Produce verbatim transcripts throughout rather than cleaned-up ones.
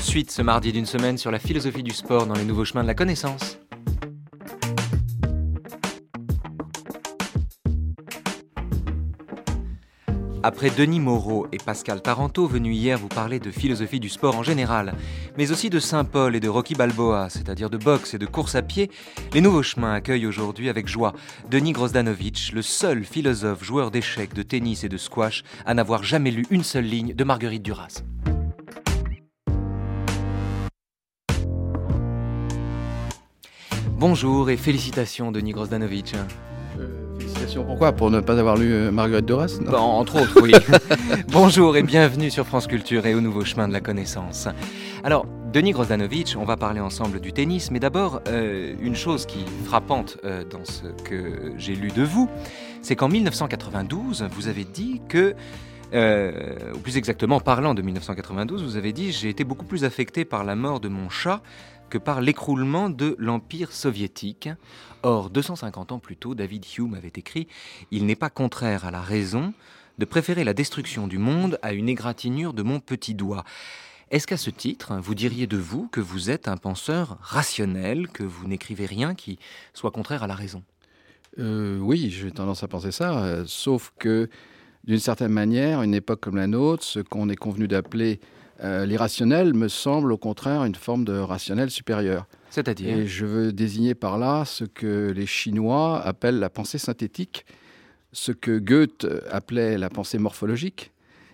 suite ce mardi d'une semaine sur la philosophie du sport dans les nouveaux chemins de la connaissance. Après Denis Moreau et Pascal Taranto, venus hier vous parler de philosophie du sport en général, mais aussi de Saint-Paul et de Rocky Balboa, c'est-à-dire de boxe et de course à pied, les nouveaux chemins accueillent aujourd'hui avec joie Denis Grozdanovic, le seul philosophe joueur d'échecs, de tennis et de squash à n'avoir jamais lu une seule ligne de Marguerite Duras. Bonjour et félicitations Denis Grozdanovic. Félicitations, pourquoi ? Pour ne pas avoir lu euh, Marguerite Duras ? Bon, entre autres, oui. Bonjour et bienvenue sur France Culture et au nouveau chemin de la connaissance. Alors, Denis Grozdanovic, on va parler ensemble du tennis, mais d'abord, euh, une chose qui est frappante euh, dans ce que j'ai lu de vous, c'est qu'en dix-neuf cent quatre-vingt-douze, vous avez dit que, euh, ou plus exactement, parlant de dix-neuf cent quatre-vingt-douze, vous avez dit « J'ai été beaucoup plus affecté par la mort de mon chat que par l'écroulement de l'Empire soviétique ». Or, deux cent cinquante ans plus tôt, David Hume avait écrit « Il n'est pas contraire à la raison de préférer la destruction du monde à une égratignure de mon petit doigt ». Est-ce qu'à ce titre, vous diriez de vous que vous êtes un penseur rationnel, que vous n'écrivez rien qui soit contraire à la raison ? euh, Oui, j'ai tendance à penser ça, euh, sauf que, d'une certaine manière, une époque comme la nôtre, ce qu'on est convenu d'appeler euh, l'irrationnel me semble au contraire une forme de rationnel supérieur. C'est-à-dire ? Et je veux désigner par là ce que les Chinois appellent la pensée synthétique, ce que Goethe appelait la pensée morphologique,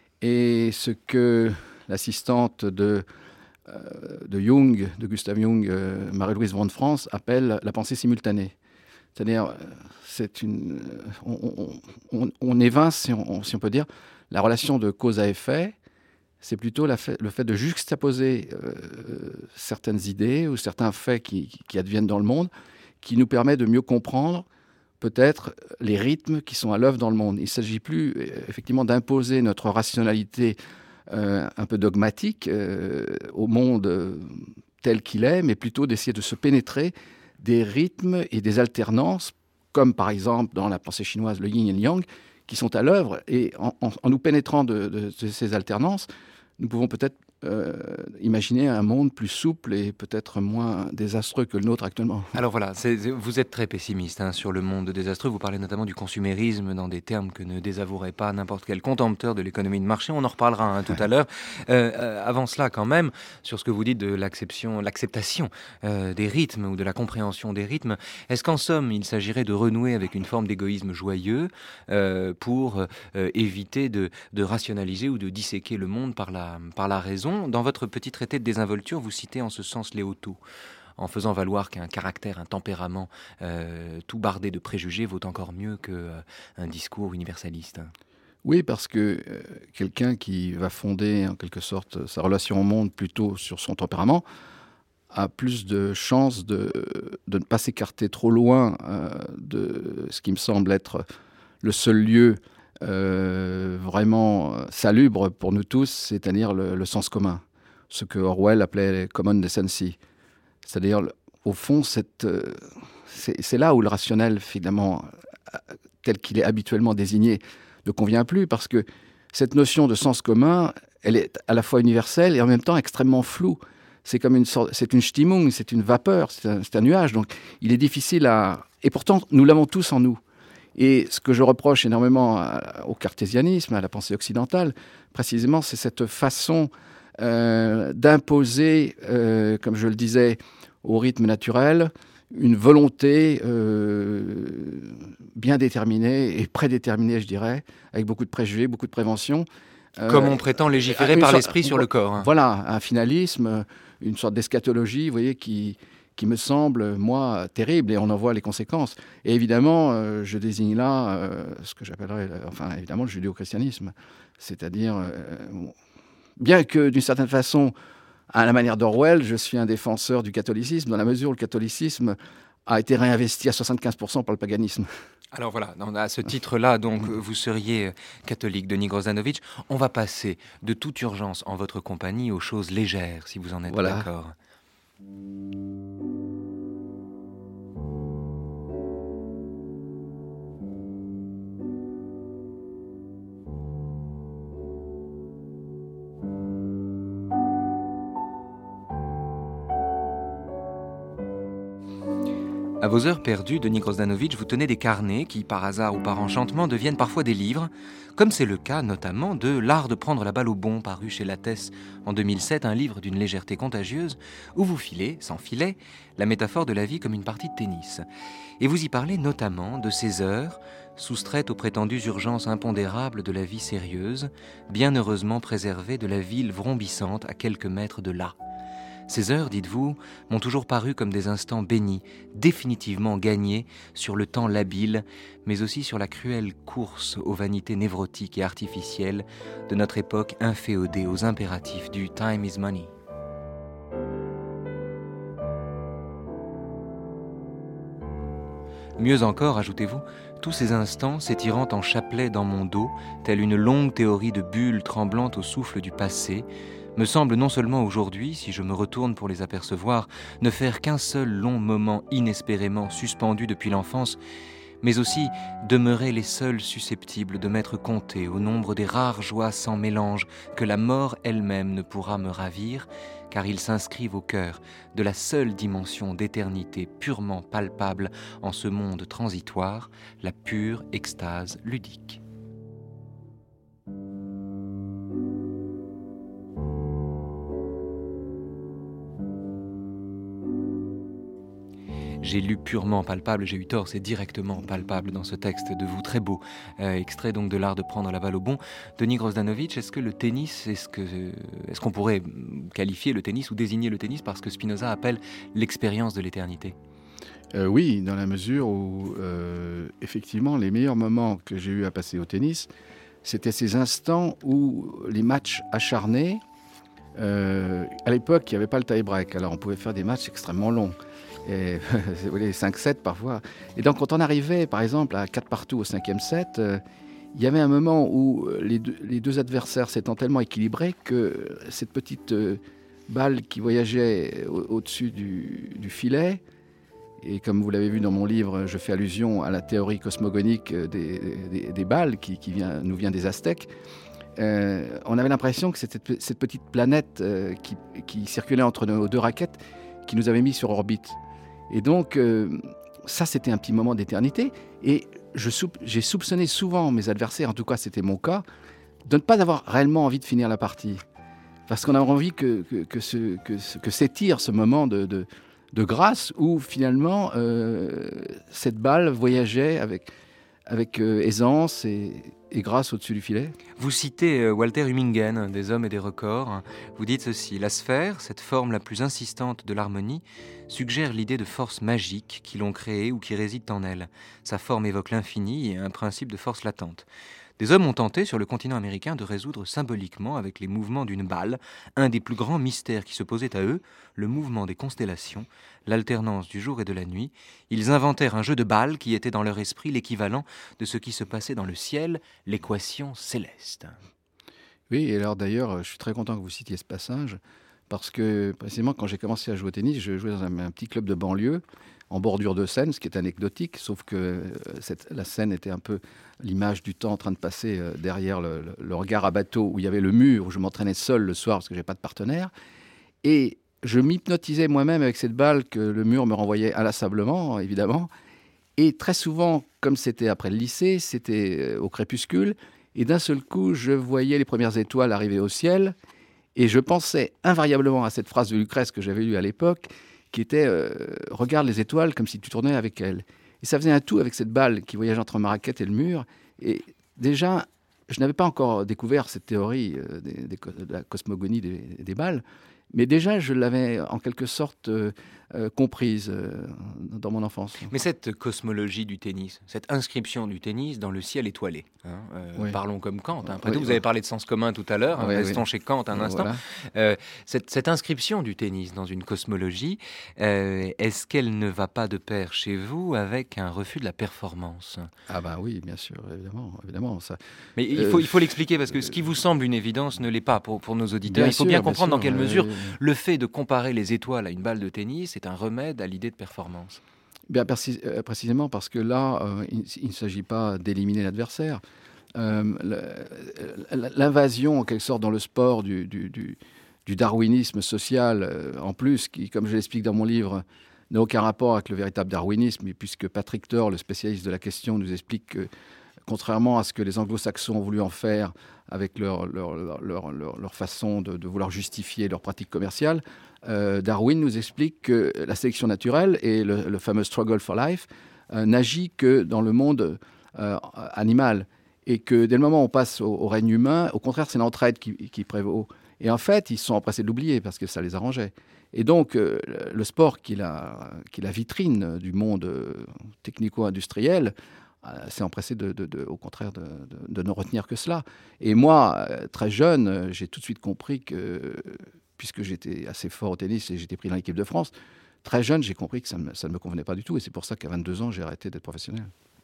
et ce que l'assistante de, euh, de Jung, de Gustav Jung, euh, Marie-Louise von Franz, appelle la pensée simultanée. C'est-à-dire, c'est une, on, on, on évince, si on, si on peut dire, la relation de cause à effet. C'est plutôt la fait, le fait de juxtaposer euh, certaines idées ou certains faits qui, qui adviennent dans le monde, qui nous permet de mieux comprendre peut-être les rythmes qui sont à l'œuvre dans le monde. Il ne s'agit plus effectivement d'imposer notre rationalité euh, un peu dogmatique euh, au monde euh, tel qu'il est, mais plutôt d'essayer de se pénétrer des rythmes et des alternances, comme par exemple dans la pensée chinoise, le yin et le yang, qui sont à l'œuvre. Et en, en, en nous pénétrant de, de, de ces alternances, nous pouvons peut-être euh, imaginer un monde plus souple et peut-être moins désastreux que le nôtre actuellement. Alors voilà, c'est, vous êtes très pessimiste hein, sur le monde désastreux. Vous parlez notamment du consumérisme dans des termes que ne désavouerait pas n'importe quel contempteur de l'économie de marché. On en reparlera hein, tout à l'heure. Euh, euh, avant cela, quand même, sur ce que vous dites de l'acceptation, l'acceptation euh, des rythmes ou de la compréhension des rythmes, est-ce qu'en somme, il s'agirait de renouer avec une forme d'égoïsme joyeux euh, pour euh, éviter de, de rationaliser ou de disséquer le monde par la, par la raison ? Dans votre petit traité de désinvolture, vous citez en ce sens Léo Tho, en faisant valoir qu'un caractère, un tempérament euh, tout bardé de préjugés vaut encore mieux qu'un euh, discours universaliste. Oui, parce que euh, quelqu'un qui va fonder en quelque sorte sa relation au monde plutôt sur son tempérament a plus de chances de, de ne pas s'écarter trop loin euh, de ce qui me semble être le seul lieu Euh, vraiment salubre pour nous tous, c'est-à-dire le, le sens commun, ce que Orwell appelait common decency. C'est-à-dire, au fond, cette, euh, c'est, c'est là où le rationnel, finalement, tel qu'il est habituellement désigné, ne convient plus, parce que cette notion de sens commun, elle est à la fois universelle et en même temps extrêmement floue. C'est comme une sorte, c'est une Stimmung, c'est une vapeur, c'est un, c'est un nuage, donc il est difficile à... Et pourtant, nous l'avons tous en nous. Et ce que je reproche énormément au cartésianisme, à la pensée occidentale, précisément, c'est cette façon euh, d'imposer, euh, comme je le disais, au rythme naturel, une volonté euh, bien déterminée et prédéterminée, je dirais, avec beaucoup de préjugés, beaucoup de prévention. Comme euh, on prétend légiférer par sorte, l'esprit sur le corps. Hein. Voilà, un finalisme, une sorte d'eschatologie, vous voyez, qui... qui me semble, moi, terrible, et on en voit les conséquences. Et évidemment, euh, je désigne là euh, ce que j'appellerais, euh, enfin, évidemment, le judéo-christianisme. C'est-à-dire, euh, bon, bien que, d'une certaine façon, à la manière d'Orwell, je suis un défenseur du catholicisme, dans la mesure où le catholicisme a été réinvesti à soixante-quinze pour cent par le paganisme. Alors voilà, à ce titre-là, donc, vous seriez catholique, Denis Grozdanovic. On va passer de toute urgence en votre compagnie aux choses légères, si vous en êtes voilà. d'accord. À vos heures perdues, Denis Grosdanovic, vous tenez des carnets qui, par hasard ou par enchantement, deviennent parfois des livres, comme c'est le cas notamment de L'art de prendre la balle au bon, paru chez Lattès en deux mille sept, un livre d'une légèreté contagieuse, où vous filez, sans filet, la métaphore de la vie comme une partie de tennis. Et vous y parlez notamment de ces heures, soustraites aux prétendues urgences impondérables de la vie sérieuse, bien heureusement préservées de la ville vrombissante à quelques mètres de là. Ces heures, dites-vous, m'ont toujours paru comme des instants bénis, définitivement gagnés sur le temps labile, mais aussi sur la cruelle course aux vanités névrotiques et artificielles de notre époque inféodée aux impératifs du « time is money ». Mieux encore, ajoutez-vous, tous ces instants s'étirant en chapelet dans mon dos, telle une longue théorie de bulles tremblantes au souffle du passé, me semble non seulement aujourd'hui, si je me retourne pour les apercevoir, ne faire qu'un seul long moment inespérément suspendu depuis l'enfance, mais aussi demeurer les seuls susceptibles de m'être comptés au nombre des rares joies sans mélange que la mort elle-même ne pourra me ravir, car ils s'inscrivent au cœur de la seule dimension d'éternité purement palpable en ce monde transitoire, la pure extase ludique. J'ai lu purement palpable, j'ai eu tort, c'est directement palpable dans ce texte de vous, très beau, euh, extrait donc de L'art de prendre la balle au bon. Denis Grosdanovic, est-ce que le tennis, est-ce, que, est-ce qu'on pourrait qualifier le tennis ou désigner le tennis par ce que Spinoza appelle l'expérience de l'éternité ? euh, Oui, dans la mesure où, euh, effectivement, les meilleurs moments que j'ai eu à passer au tennis, c'était ces instants où les matchs acharnés, euh, à l'époque, il n'y avait pas le tie-break, alors on pouvait faire des matchs extrêmement longs. Et, les cinq sept parfois. Et donc quand on arrivait par exemple à quatre partout au cinquième set, euh, il y avait un moment où les deux, les deux adversaires s'étant tellement équilibrés que cette petite euh, balle qui voyageait au, au-dessus du, du filet, et comme vous l'avez vu dans mon livre, je fais allusion à la théorie cosmogonique des, des, des balles qui, qui vient, nous vient des Aztèques, euh, on avait l'impression que c'était cette petite planète euh, qui, qui circulait entre nos deux raquettes qui nous avait mis sur orbite. Et donc, euh, ça, c'était un petit moment d'éternité. Et je soup- j'ai soupçonné souvent mes adversaires, en tout cas, c'était mon cas, de ne pas avoir réellement envie de finir la partie. Parce qu'on a envie que, que, que, ce, que, ce, que s'étire ce moment de, de, de grâce où, finalement, euh, cette balle voyageait avec, avec euh, aisance et, et grâce au-dessus du filet. Vous citez Walter Hummingen, des Hommes et des records. Vous dites ceci: la sphère, cette forme la plus insistante de l'harmonie, suggère l'idée de force magique qui l'ont créée ou qui réside en elle. Sa forme évoque l'infini et un principe de force latente. Des hommes ont tenté sur le continent américain de résoudre symboliquement avec les mouvements d'une balle un des plus grands mystères qui se posait à eux, le mouvement des constellations, l'alternance du jour et de la nuit. Ils inventèrent un jeu de balles qui était dans leur esprit l'équivalent de ce qui se passait dans le ciel, l'équation céleste. Oui, et alors d'ailleurs, je suis très content que vous citiez ce passage, parce que précisément quand j'ai commencé à jouer au tennis, je jouais dans un, un petit club de banlieue, en bordure de Seine, ce qui est anecdotique, sauf que euh, cette, la Seine était un peu l'image du temps en train de passer euh, derrière le, le, le regard à bateau, où il y avait le mur, où je m'entraînais seul le soir parce que je n'avais pas de partenaire. Et je m'hypnotisais moi-même avec cette balle que le mur me renvoyait inlassablement, évidemment. Et très souvent, comme c'était après le lycée, c'était euh, au crépuscule, et d'un seul coup, je voyais les premières étoiles arriver au ciel, et je pensais invariablement à cette phrase de Lucrèce que j'avais lue à l'époque, qui était euh, « Regarde les étoiles comme si tu tournais avec elles ». Et ça faisait un tout avec cette balle qui voyageait entre ma raquette et le mur. Et déjà, je n'avais pas encore découvert cette théorie euh, des, des, de la cosmogonie des, des balles, mais déjà, je l'avais en quelque sorte euh, euh, comprise euh, dans mon enfance. Mais cette cosmologie du tennis, cette inscription du tennis dans le ciel étoilé, hein, euh, oui. Parlons comme Kant. Hein. Après oui, tout, vous oui. avez parlé de sens commun tout à l'heure, oui, hein, restons oui. chez Kant un instant. Voilà. Euh, cette, cette inscription du tennis dans une cosmologie, euh, est-ce qu'elle ne va pas de pair chez vous avec un refus de la performance ? Ah bah oui, bien sûr, évidemment. évidemment ça. Mais il faut, euh, il faut l'expliquer, parce que ce qui vous semble une évidence ne l'est pas pour, pour nos auditeurs. Bien il faut sûr, bien comprendre bien sûr, dans quelle mesure euh... le fait de comparer les étoiles à une balle de tennis est un remède à l'idée de performance. Bien, précisément parce que là, euh, il, il ne s'agit pas d'éliminer l'adversaire. Euh, l'invasion, en quelque sorte, dans le sport du, du, du, du darwinisme social, euh, en plus, qui, comme je l'explique dans mon livre, n'a aucun rapport avec le véritable darwinisme, et puisque Patrick Thor, le spécialiste de la question, nous explique que, contrairement à ce que les anglo-saxons ont voulu en faire avec leur, leur, leur, leur, leur, leur façon de, de vouloir justifier leur pratique commerciale, euh, Darwin nous explique que la sélection naturelle et le, le fameux struggle for life euh, n'agit que dans le monde euh, animal. Et que dès le moment où on passe au, au règne humain, au contraire, c'est l'entraide qui, qui prévaut. Et en fait, ils se sont empressés de l'oublier parce que ça les arrangeait. Et donc, euh, le sport, qui est, la, qui est la vitrine du monde euh, technico-industriel, euh, s'est empressé, de, de, de, au contraire, de, de, de ne retenir que cela. Et moi, euh, très jeune, euh, j'ai tout de suite compris que, puisque j'étais assez fort au tennis et j'étais pris dans l'équipe de France, très jeune, j'ai compris que ça, me, ça ne me convenait pas du tout. Et c'est pour ça qu'à vingt-deux ans, j'ai arrêté d'être professionnel.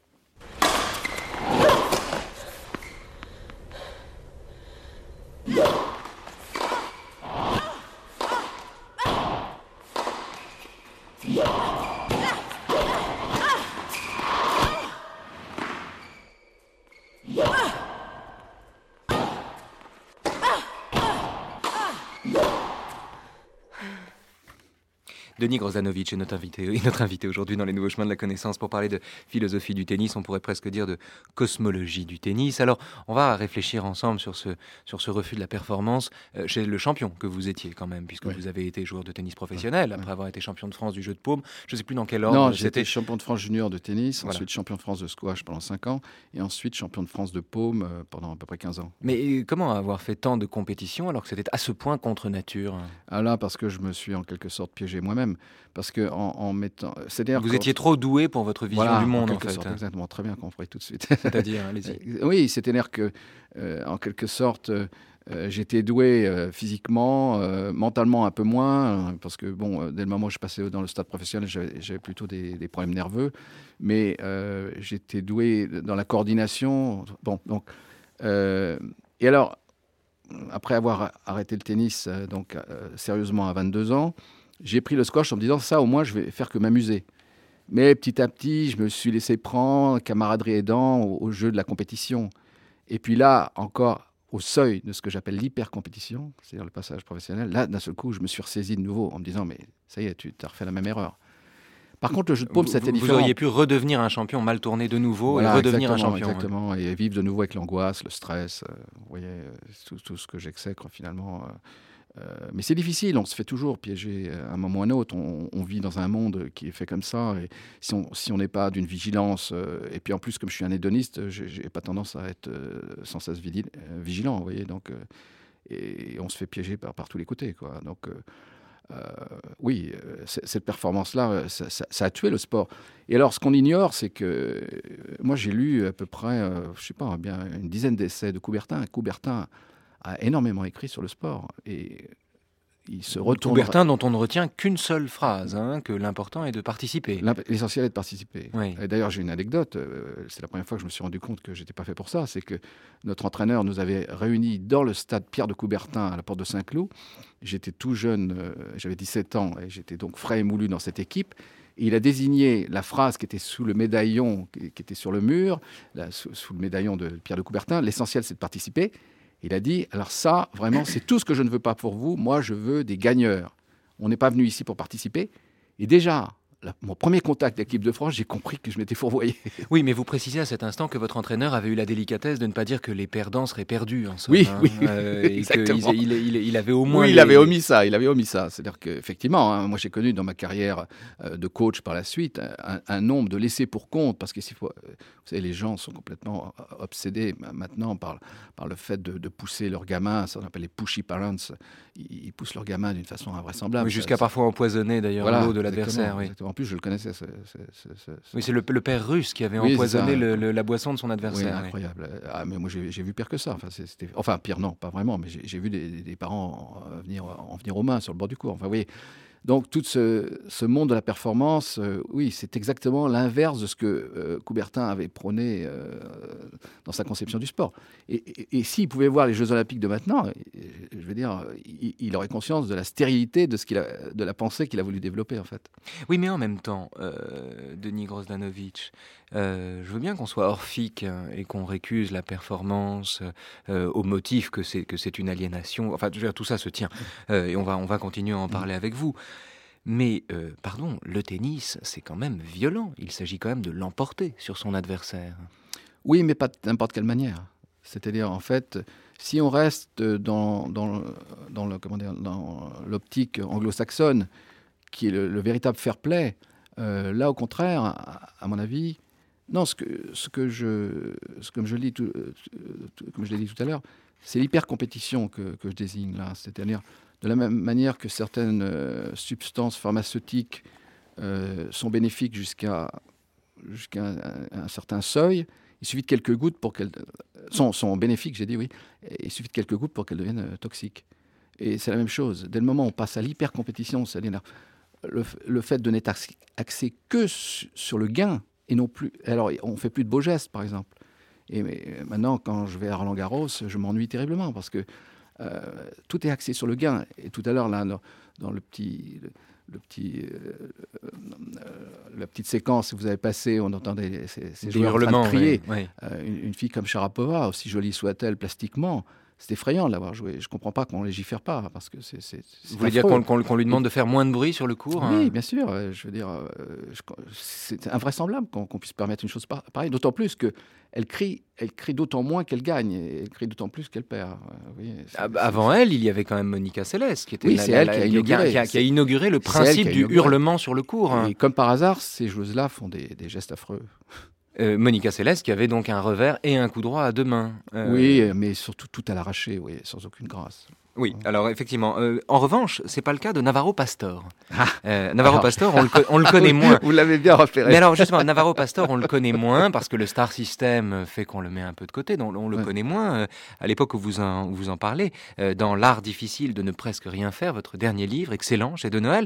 Denis Grosdanovic est notre invité, est notre invité aujourd'hui dans les Nouveaux Chemins de la Connaissance pour parler de philosophie du tennis, on pourrait presque dire de cosmologie du tennis. Alors, on va réfléchir ensemble sur ce, sur ce refus de la performance euh, chez le champion que vous étiez quand même, puisque oui. vous avez été joueur de tennis professionnel, oui. après oui. avoir été champion de France du jeu de paume. Je ne sais plus dans quel ordre. Non, j'ai été champion de France junior de tennis, voilà. ensuite champion de France de squash pendant cinq ans, et ensuite champion de France de paume euh, pendant à peu près quinze ans. Mais comment avoir fait tant de compétitions alors que c'était à ce point contre nature? Ah là, parce que je me suis en quelque sorte piégé moi-même. Parce que en, en mettant, c'est-à-dire vous étiez trop doué pour votre vision voilà, du monde en, en fait. Sorte, exactement, très bien compris tout de suite. C'est-à-dire, allez-y. Oui, c'est-à-dire que euh, en quelque sorte, euh, j'étais doué euh, physiquement, euh, mentalement un peu moins, euh, parce que bon, euh, dès le moment où je passais dans le stade professionnel, j'avais, j'avais plutôt des, des problèmes nerveux, mais euh, j'étais doué dans la coordination. Bon, donc, euh, et alors, après avoir arrêté le tennis, euh, donc euh, sérieusement à vingt-deux ans. J'ai pris le squash en me disant, ça, au moins, je vais faire que m'amuser. Mais petit à petit, je me suis laissé prendre, camaraderie aidant, au, au jeu de la compétition. Et puis là, encore au seuil de ce que j'appelle l'hyper-compétition, c'est-à-dire le passage professionnel, là, d'un seul coup, je me suis ressaisi de nouveau en me disant, mais ça y est, tu as refait la même erreur. Par contre, le jeu de paume, c'était différent. Vous auriez pu redevenir un champion mal tourné de nouveau voilà, et redevenir un champion. Exactement, ouais. Et vivre de nouveau avec l'angoisse, le stress, euh, vous voyez, tout, tout ce que j'exècre finalement... Euh, Euh, mais c'est difficile, on se fait toujours piéger à un moment ou à un autre. On, on vit dans un monde qui est fait comme ça. Et si on si on n'est pas d'une vigilance, euh, et puis en plus, comme je suis un hédoniste, j'ai, j'ai pas tendance à être euh, sans cesse vigilant, vous voyez. Donc, euh, et, et on se fait piéger par, par tous les côtés, quoi. Donc, euh, euh, oui, euh, cette performance-là, ça, ça, ça a tué le sport. Et alors, ce qu'on ignore, c'est que euh, moi, j'ai lu à peu près, euh, je sais pas, bien une dizaine d'essais de Coubertin. Coubertin a énormément écrit sur le sport et il se retourne. Coubertin dont on ne retient qu'une seule phrase, hein, que l'important est de participer. L'essentiel est de participer. Oui. Et d'ailleurs, j'ai une anecdote, euh, c'est la première fois que je me suis rendu compte que j'étais pas fait pour ça, c'est que notre entraîneur nous avait réunis dans le stade Pierre de Coubertin à la porte de Saint-Cloud. J'étais tout jeune, euh, j'avais dix-sept ans et j'étais donc frais et moulu dans cette équipe. Et il a désigné la phrase qui était sous le médaillon, qui, qui était sur le mur, là, sous, sous le médaillon de Pierre de Coubertin. L'essentiel, c'est de participer. Il a dit, alors ça, vraiment, c'est tout ce que je ne veux pas pour vous. Moi, je veux des gagneurs. On n'est pas venu ici pour participer. Et déjà, la, mon premier contact avec l'équipe de France, j'ai compris que je m'étais fourvoyé. Oui, mais vous précisez à cet instant que votre entraîneur avait eu la délicatesse de ne pas dire que les perdants seraient perdus. En somme, oui, hein, oui, euh, et exactement. Il, il, il, il avait au moins... Oui, il les... avait omis ça. Il avait omis ça. C'est-à-dire qu'effectivement, hein, moi, j'ai connu dans ma carrière euh, de coach par la suite un, un nombre de laissés pour compte, parce que s'il faut, vous savez, les gens sont complètement obsédés maintenant par, par le fait de, de pousser leurs gamins, ça on appelle les pushy parents, ils, ils poussent leurs gamins d'une façon invraisemblable. Oui, jusqu'à ça, parfois empoisonner d'ailleurs voilà, l'eau de l'adversaire. Oui. En plus, je le connaissais. C'est, c'est, c'est, c'est, oui, c'est le, le père russe qui avait oui, empoisonné le, le, la boisson de son adversaire. Oui, incroyable. Oui. Ah, mais moi, j'ai, j'ai vu pire que ça. Enfin, c'était, enfin, pire, non, pas vraiment, mais j'ai, j'ai vu des, des parents en venir, en venir aux mains sur le bord du cours. Enfin, vous voyez. Donc, tout ce, ce monde de la performance, euh, oui, c'est exactement l'inverse de ce que euh, Coubertin avait prôné euh, dans sa conception du sport. Et, et, et s'il pouvait voir les Jeux Olympiques de maintenant, je veux dire, il, il aurait conscience de la stérilité de, ce qu'il a, de la pensée qu'il a voulu développer, en fait. Oui, mais en même temps, euh, Denis Grosdanovic, euh, je veux bien qu'on soit orphique hein, et qu'on récuse la performance euh, au motif que c'est, que c'est une aliénation. Enfin, je veux dire, tout ça se tient. Euh, et on va, on va continuer à en parler avec vous. Mais, euh, pardon, le tennis, c'est quand même violent. Il s'agit quand même de l'emporter sur son adversaire. Oui, mais pas de n'importe quelle manière. C'est-à-dire, en fait, si on reste dans, dans, dans, le, comment dire, dans l'optique anglo-saxonne, qui est le, le véritable fair play, euh, là, au contraire, à, à mon avis, non, ce que, ce que je, ce, comme je l'ai tout, tout, comme je l'ai dit tout à l'heure, c'est l'hyper-compétition que, que je désigne là. C'est-à-dire, de la même manière que certaines euh, substances pharmaceutiques euh, sont bénéfiques jusqu'à, jusqu'à un, un certain seuil, il suffit de quelques gouttes pour qu'elles sont, sont bénéfiques, j'ai dit oui. Il suffit de quelques gouttes pour qu'elles deviennent euh, toxiques. Et c'est la même chose. Dès le moment où on passe à l'hyper-compétition, c'est-à-dire le, le fait de n'être axé que su, sur le gain et non plus. Alors, on fait plus de beaux gestes, par exemple. Et mais, maintenant, quand je vais à Roland-Garros, je m'ennuie terriblement parce que euh, tout est axé sur le gain. Et tout à l'heure, là, dans, dans le petit. Le, Le petit, euh, euh, la petite séquence que vous avez passée, on entendait ces, ces joueurs en train de crier. Oui, oui. Euh, une, une fille comme Sharapova, aussi jolie soit-elle plastiquement, c'est effrayant de l'avoir joué. Je ne comprends pas qu'on ne légifère pas, parce que c'est, c'est, c'est Vous voulez dire qu'on, qu'on, qu'on lui demande de faire moins de bruit sur le court? Oui, hein bien sûr. Euh, je veux dire, euh, je, c'est invraisemblable qu'on, qu'on puisse permettre une chose pareille, d'autant plus que elle crie, elle crie d'autant moins qu'elle gagne, et elle crie d'autant plus qu'elle perd. Euh, oui, c'est, ah, Avant elle, il y avait quand même Monica Seles, qui était oui, la, c'est la, elle la, qui a inauguré, qui a, qui a inauguré le principe du inauguré. hurlement sur le court. Hein. Et comme par hasard, ces joueuses-là font des, des gestes affreux. Euh, Monica Seles qui avait donc un revers et un coup droit à deux mains. Euh... Oui, mais surtout tout à l'arraché, oui, sans aucune grâce. Oui, alors effectivement. Euh, en revanche, c'est pas le cas de Navarro Pastor. Ah, euh, Navarro alors... Pastor, on le, co- on le connaît moins. Vous l'avez bien repéré. Mais alors justement, Navarro Pastor, on le connaît moins parce que le star system fait qu'on le met un peu de côté, donc on le ouais. connaît moins. Euh, à l'époque où vous en, où vous en parlez, euh, dans L'art difficile de ne presque rien faire, votre dernier livre, excellent, chez De Noël,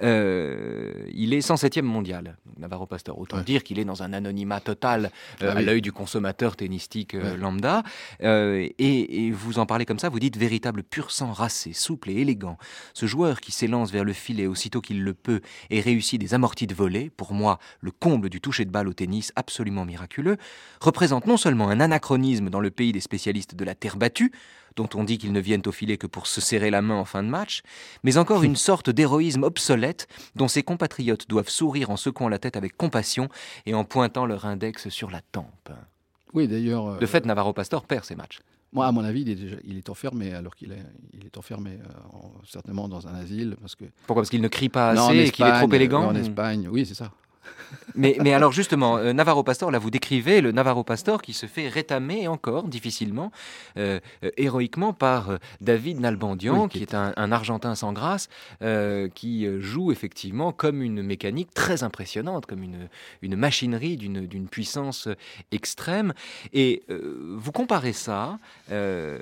euh, il est cent septième mondial, Navarro Pastor. Autant ouais. dire qu'il est dans un anonymat total euh, ah, à oui. l'œil du consommateur tennistique euh, ouais. lambda. Euh, et, et vous en parlez comme ça, vous dites véritable pur sang racé, souple et élégant. Ce joueur qui s'élance vers le filet aussitôt qu'il le peut et réussit des amortis de volée, pour moi le comble du toucher de balle au tennis absolument miraculeux, représente non seulement un anachronisme dans le pays des spécialistes de la terre battue, dont on dit qu'ils ne viennent au filet que pour se serrer la main en fin de match, mais encore une sorte d'héroïsme obsolète dont ses compatriotes doivent sourire en secouant la tête avec compassion et en pointant leur index sur la tempe. Oui, d'ailleurs... Euh... De fait, Navarro Pastor perd ses matchs. Moi, à mon avis, il est, déjà, il est enfermé, alors qu'il est, il est enfermé euh, en, certainement dans un asile. Parce que... Pourquoi ? Parce qu'il ne crie pas assez non, Espagne, et qu'il est trop élégant ? En Espagne, oui, c'est ça. mais, mais alors justement, euh, Navarro Pastor, là vous décrivez le Navarro Pastor qui se fait rétamer encore difficilement, euh, euh, héroïquement par euh, David Nalbandian, oui, qui, qui est un, un Argentin sans grâce, euh, qui euh, joue effectivement comme une mécanique très impressionnante, comme une, une machinerie d'une, d'une puissance extrême. Et euh, vous comparez ça euh,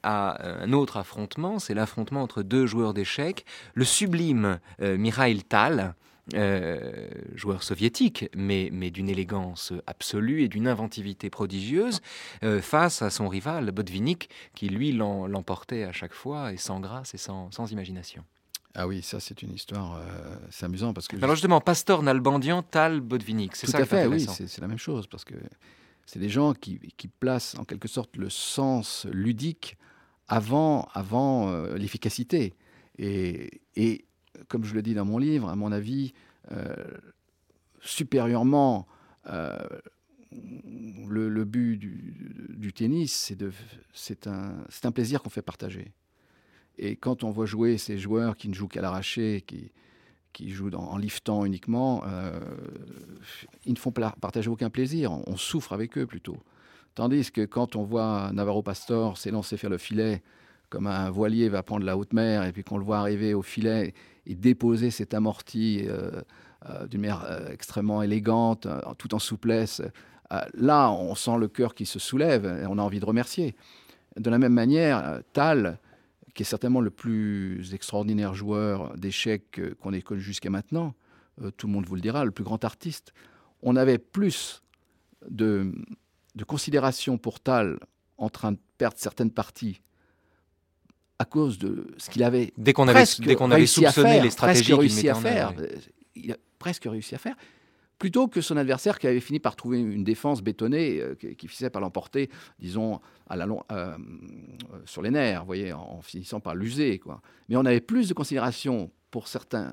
à un autre affrontement, c'est l'affrontement entre deux joueurs d'échecs, le sublime euh, Mikhail Tal, Euh, joueur soviétique, mais, mais d'une élégance absolue et d'une inventivité prodigieuse, euh, face à son rival Botvinnik, qui lui l'em, l'emportait à chaque fois, et sans grâce et sans, sans imagination. Ah oui, ça c'est une histoire, euh, c'est amusant parce que... Alors justement, Pastor, Nalbandian, Tal, Botvinnik, c'est Tout ça à qui fait, est oui, intéressant. c'est, c'est la même chose, parce que c'est des gens qui, qui placent en quelque sorte le sens ludique avant, avant euh, l'efficacité. Et... et comme je le dis dans mon livre, à mon avis, euh, supérieurement, euh, le, le but du, du tennis, c'est, de, c'est, un, c'est un plaisir qu'on fait partager. Et quand on voit jouer ces joueurs qui ne jouent qu'à l'arraché, qui, qui jouent dans, en liftant uniquement, euh, ils ne font partager aucun plaisir. On, on souffre avec eux plutôt. Tandis que quand on voit Navarro Pastor s'élancer vers le filet, comme un voilier va prendre la haute mer, et puis qu'on le voit arriver au filet et déposer cet amorti euh, euh, d'une manière euh, extrêmement élégante, euh, tout en souplesse, euh, là, on sent le cœur qui se soulève et on a envie de remercier. De la même manière, euh, Tal, qui est certainement le plus extraordinaire joueur d'échecs euh, qu'on ait connu jusqu'à maintenant, euh, tout le monde vous le dira, le plus grand artiste, on avait plus de, de considération pour Tal en train de perdre certaines parties à cause de ce qu'il avait dès qu'on avait, dès qu'on avait soupçonné faire, les stratégies qu'il mettait à faire, en œuvre, ouais. Il a presque réussi à faire, plutôt que son adversaire qui avait fini par trouver une défense bétonnée euh, qui, qui finissait par l'emporter, disons, à la long, euh, sur les nerfs, vous voyez, en, en finissant par l'user, quoi. Mais on avait plus de considération pour certains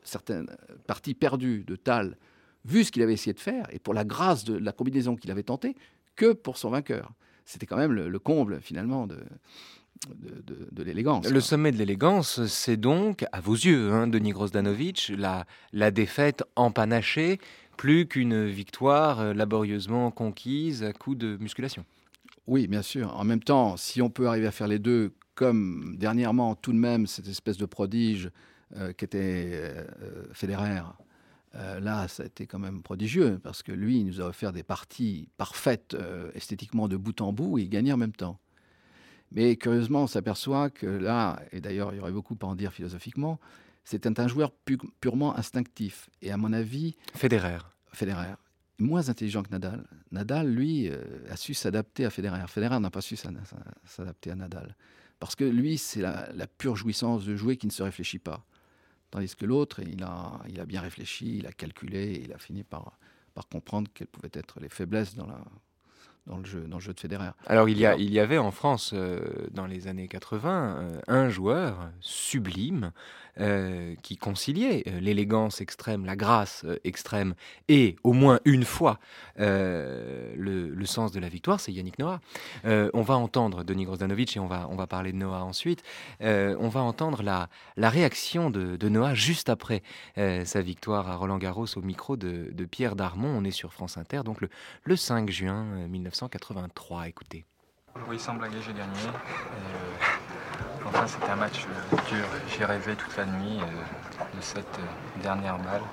certaines parties perdues de Tal, vu ce qu'il avait essayé de faire, et pour la grâce de la combinaison qu'il avait tentée, que pour son vainqueur. C'était quand même le, le comble, finalement, de, de, de, de l'élégance. Le sommet de l'élégance, c'est donc, à vos yeux, hein, Denis Grosdanovic, la, la défaite empanachée, plus qu'une victoire euh, laborieusement conquise à coup de musculation. Oui, bien sûr. En même temps, si on peut arriver à faire les deux, comme dernièrement, tout de même, cette espèce de prodige euh, qui était euh, Federer, euh, là, ça a été quand même prodigieux, parce que lui, il nous a offert des parties parfaites, euh, esthétiquement de bout en bout, et il gagnait en même temps. Mais curieusement, on s'aperçoit que là, et d'ailleurs, il y aurait beaucoup à en dire philosophiquement, c'était un joueur pu- purement instinctif. Et à mon avis... Federer. Federer. Moins intelligent que Nadal. Nadal, lui, euh, a su s'adapter à Federer. Federer n'a pas su s'adapter à Nadal. Parce que lui, c'est la, la pure jouissance de jouer qui ne se réfléchit pas. Tandis que l'autre, il a, il a bien réfléchi, il a calculé, et il a fini par, par comprendre quelles pouvaient être les faiblesses dans, la, dans, le, jeu, dans le jeu de Federer. Alors, il y, a, il y avait en France, euh, dans les années quatre-vingts, euh, un joueur sublime euh, qui conciliait euh, l'élégance extrême, la grâce euh, extrême, et au moins une fois euh, le, le sens de la victoire, c'est Yannick Noah. Euh, on va entendre Denis Grosdanovic, et on va, on va parler de Noah ensuite, euh, on va entendre la, la réaction de, de Noah juste après euh, sa victoire à Roland-Garros au micro de, de Pierre Darmon. On est sur France Inter, donc le, le cinq juin mille neuf cent quatre-vingt-trois. Écoutez. Oui, sans blaguer, j'ai gagné. Et, euh, enfin, c'était un match euh, dur. J'ai rêvé toute la nuit euh, de cette euh, dernière balle.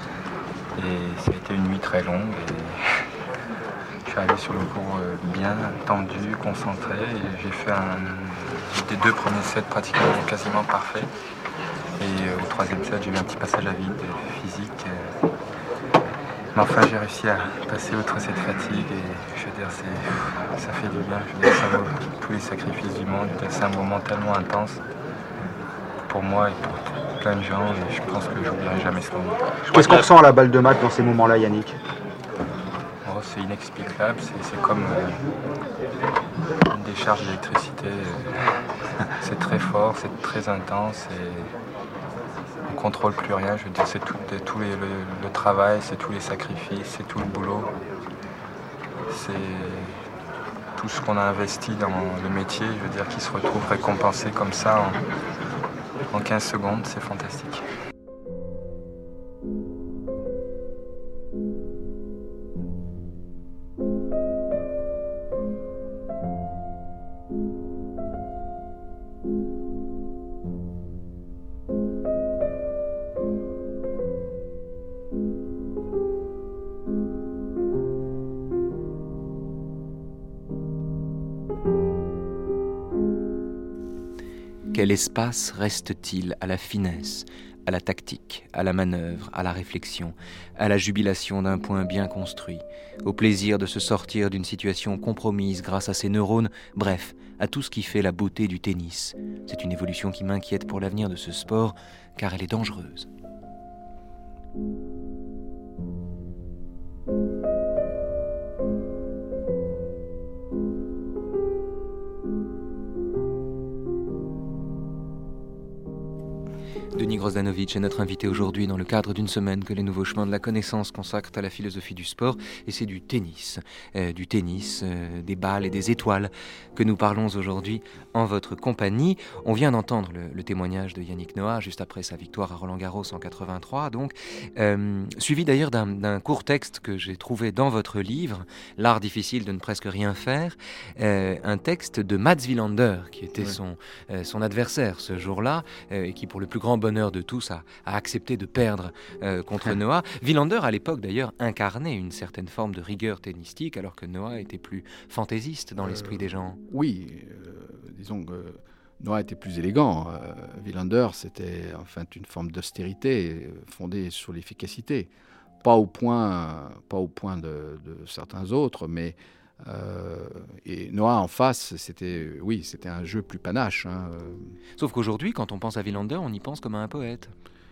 Et ça a été une nuit très longue. Et je suis arrivé sur le court euh, bien tendu, concentré. Et j'ai fait un, des deux premiers sets pratiquement quasiment parfaits. Et euh, au troisième set, j'ai eu un petit passage à vide euh, physique. Euh, Mais enfin, j'ai réussi à passer outre cette fatigue et je veux dire, c'est, ça fait du bien. Je veux dire, ça vaut tous les sacrifices du monde. C'est un moment tellement intense pour moi et pour plein de gens et je pense que je n'oublierai jamais ce moment. Qu'est-ce qu'on ressent à la balle de match dans ces moments-là, Yannick ? Oh, c'est inexplicable, c'est, c'est comme euh, une décharge d'électricité. C'est très fort, c'est très intense et on ne contrôle plus rien. Je veux dire, c'est tout, tout les, le, le travail, c'est tous les sacrifices, c'est tout le boulot. C'est tout ce qu'on a investi dans le métier, je veux dire, qui se retrouve récompensé comme ça en, en quinze secondes, c'est fantastique. Quel espace reste-t-il à la finesse, à la tactique, à la manœuvre, à la réflexion, à la jubilation d'un point bien construit, au plaisir de se sortir d'une situation compromise grâce à ses neurones, bref, à tout ce qui fait la beauté du tennis. C'est une évolution qui m'inquiète pour l'avenir de ce sport, car elle est dangereuse. Denis Grosdanovic est notre invité aujourd'hui dans le cadre d'une semaine que les Nouveaux Chemins de la Connaissance consacrent à la philosophie du sport, et c'est du tennis, euh, du tennis, euh, des balles et des étoiles que nous parlons aujourd'hui en votre compagnie. On vient d'entendre le, le témoignage de Yannick Noah juste après sa victoire à Roland-Garros en quatre-vingt-trois, donc euh, suivi d'ailleurs d'un, d'un court texte que j'ai trouvé dans votre livre, L'art difficile de ne presque rien faire, euh, un texte de Mats Wilander qui était ouais. son, euh, son adversaire ce jour-là, euh, et qui pour le plus grand bonheur de tous a, a accepté de perdre euh, contre Noah. Wilander à l'époque d'ailleurs incarnait une certaine forme de rigueur tennistique alors que Noah était plus fantaisiste dans euh, l'esprit des gens. Oui, euh, disons que Noah était plus élégant. Euh, Wilander c'était enfin une forme d'austérité fondée sur l'efficacité. Pas au point, pas au point de, de certains autres, mais Euh, et Noah en face, c'était, oui, c'était un jeu plus panache. Hein. Sauf qu'aujourd'hui, quand on pense à Wilander, on y pense comme à un poète.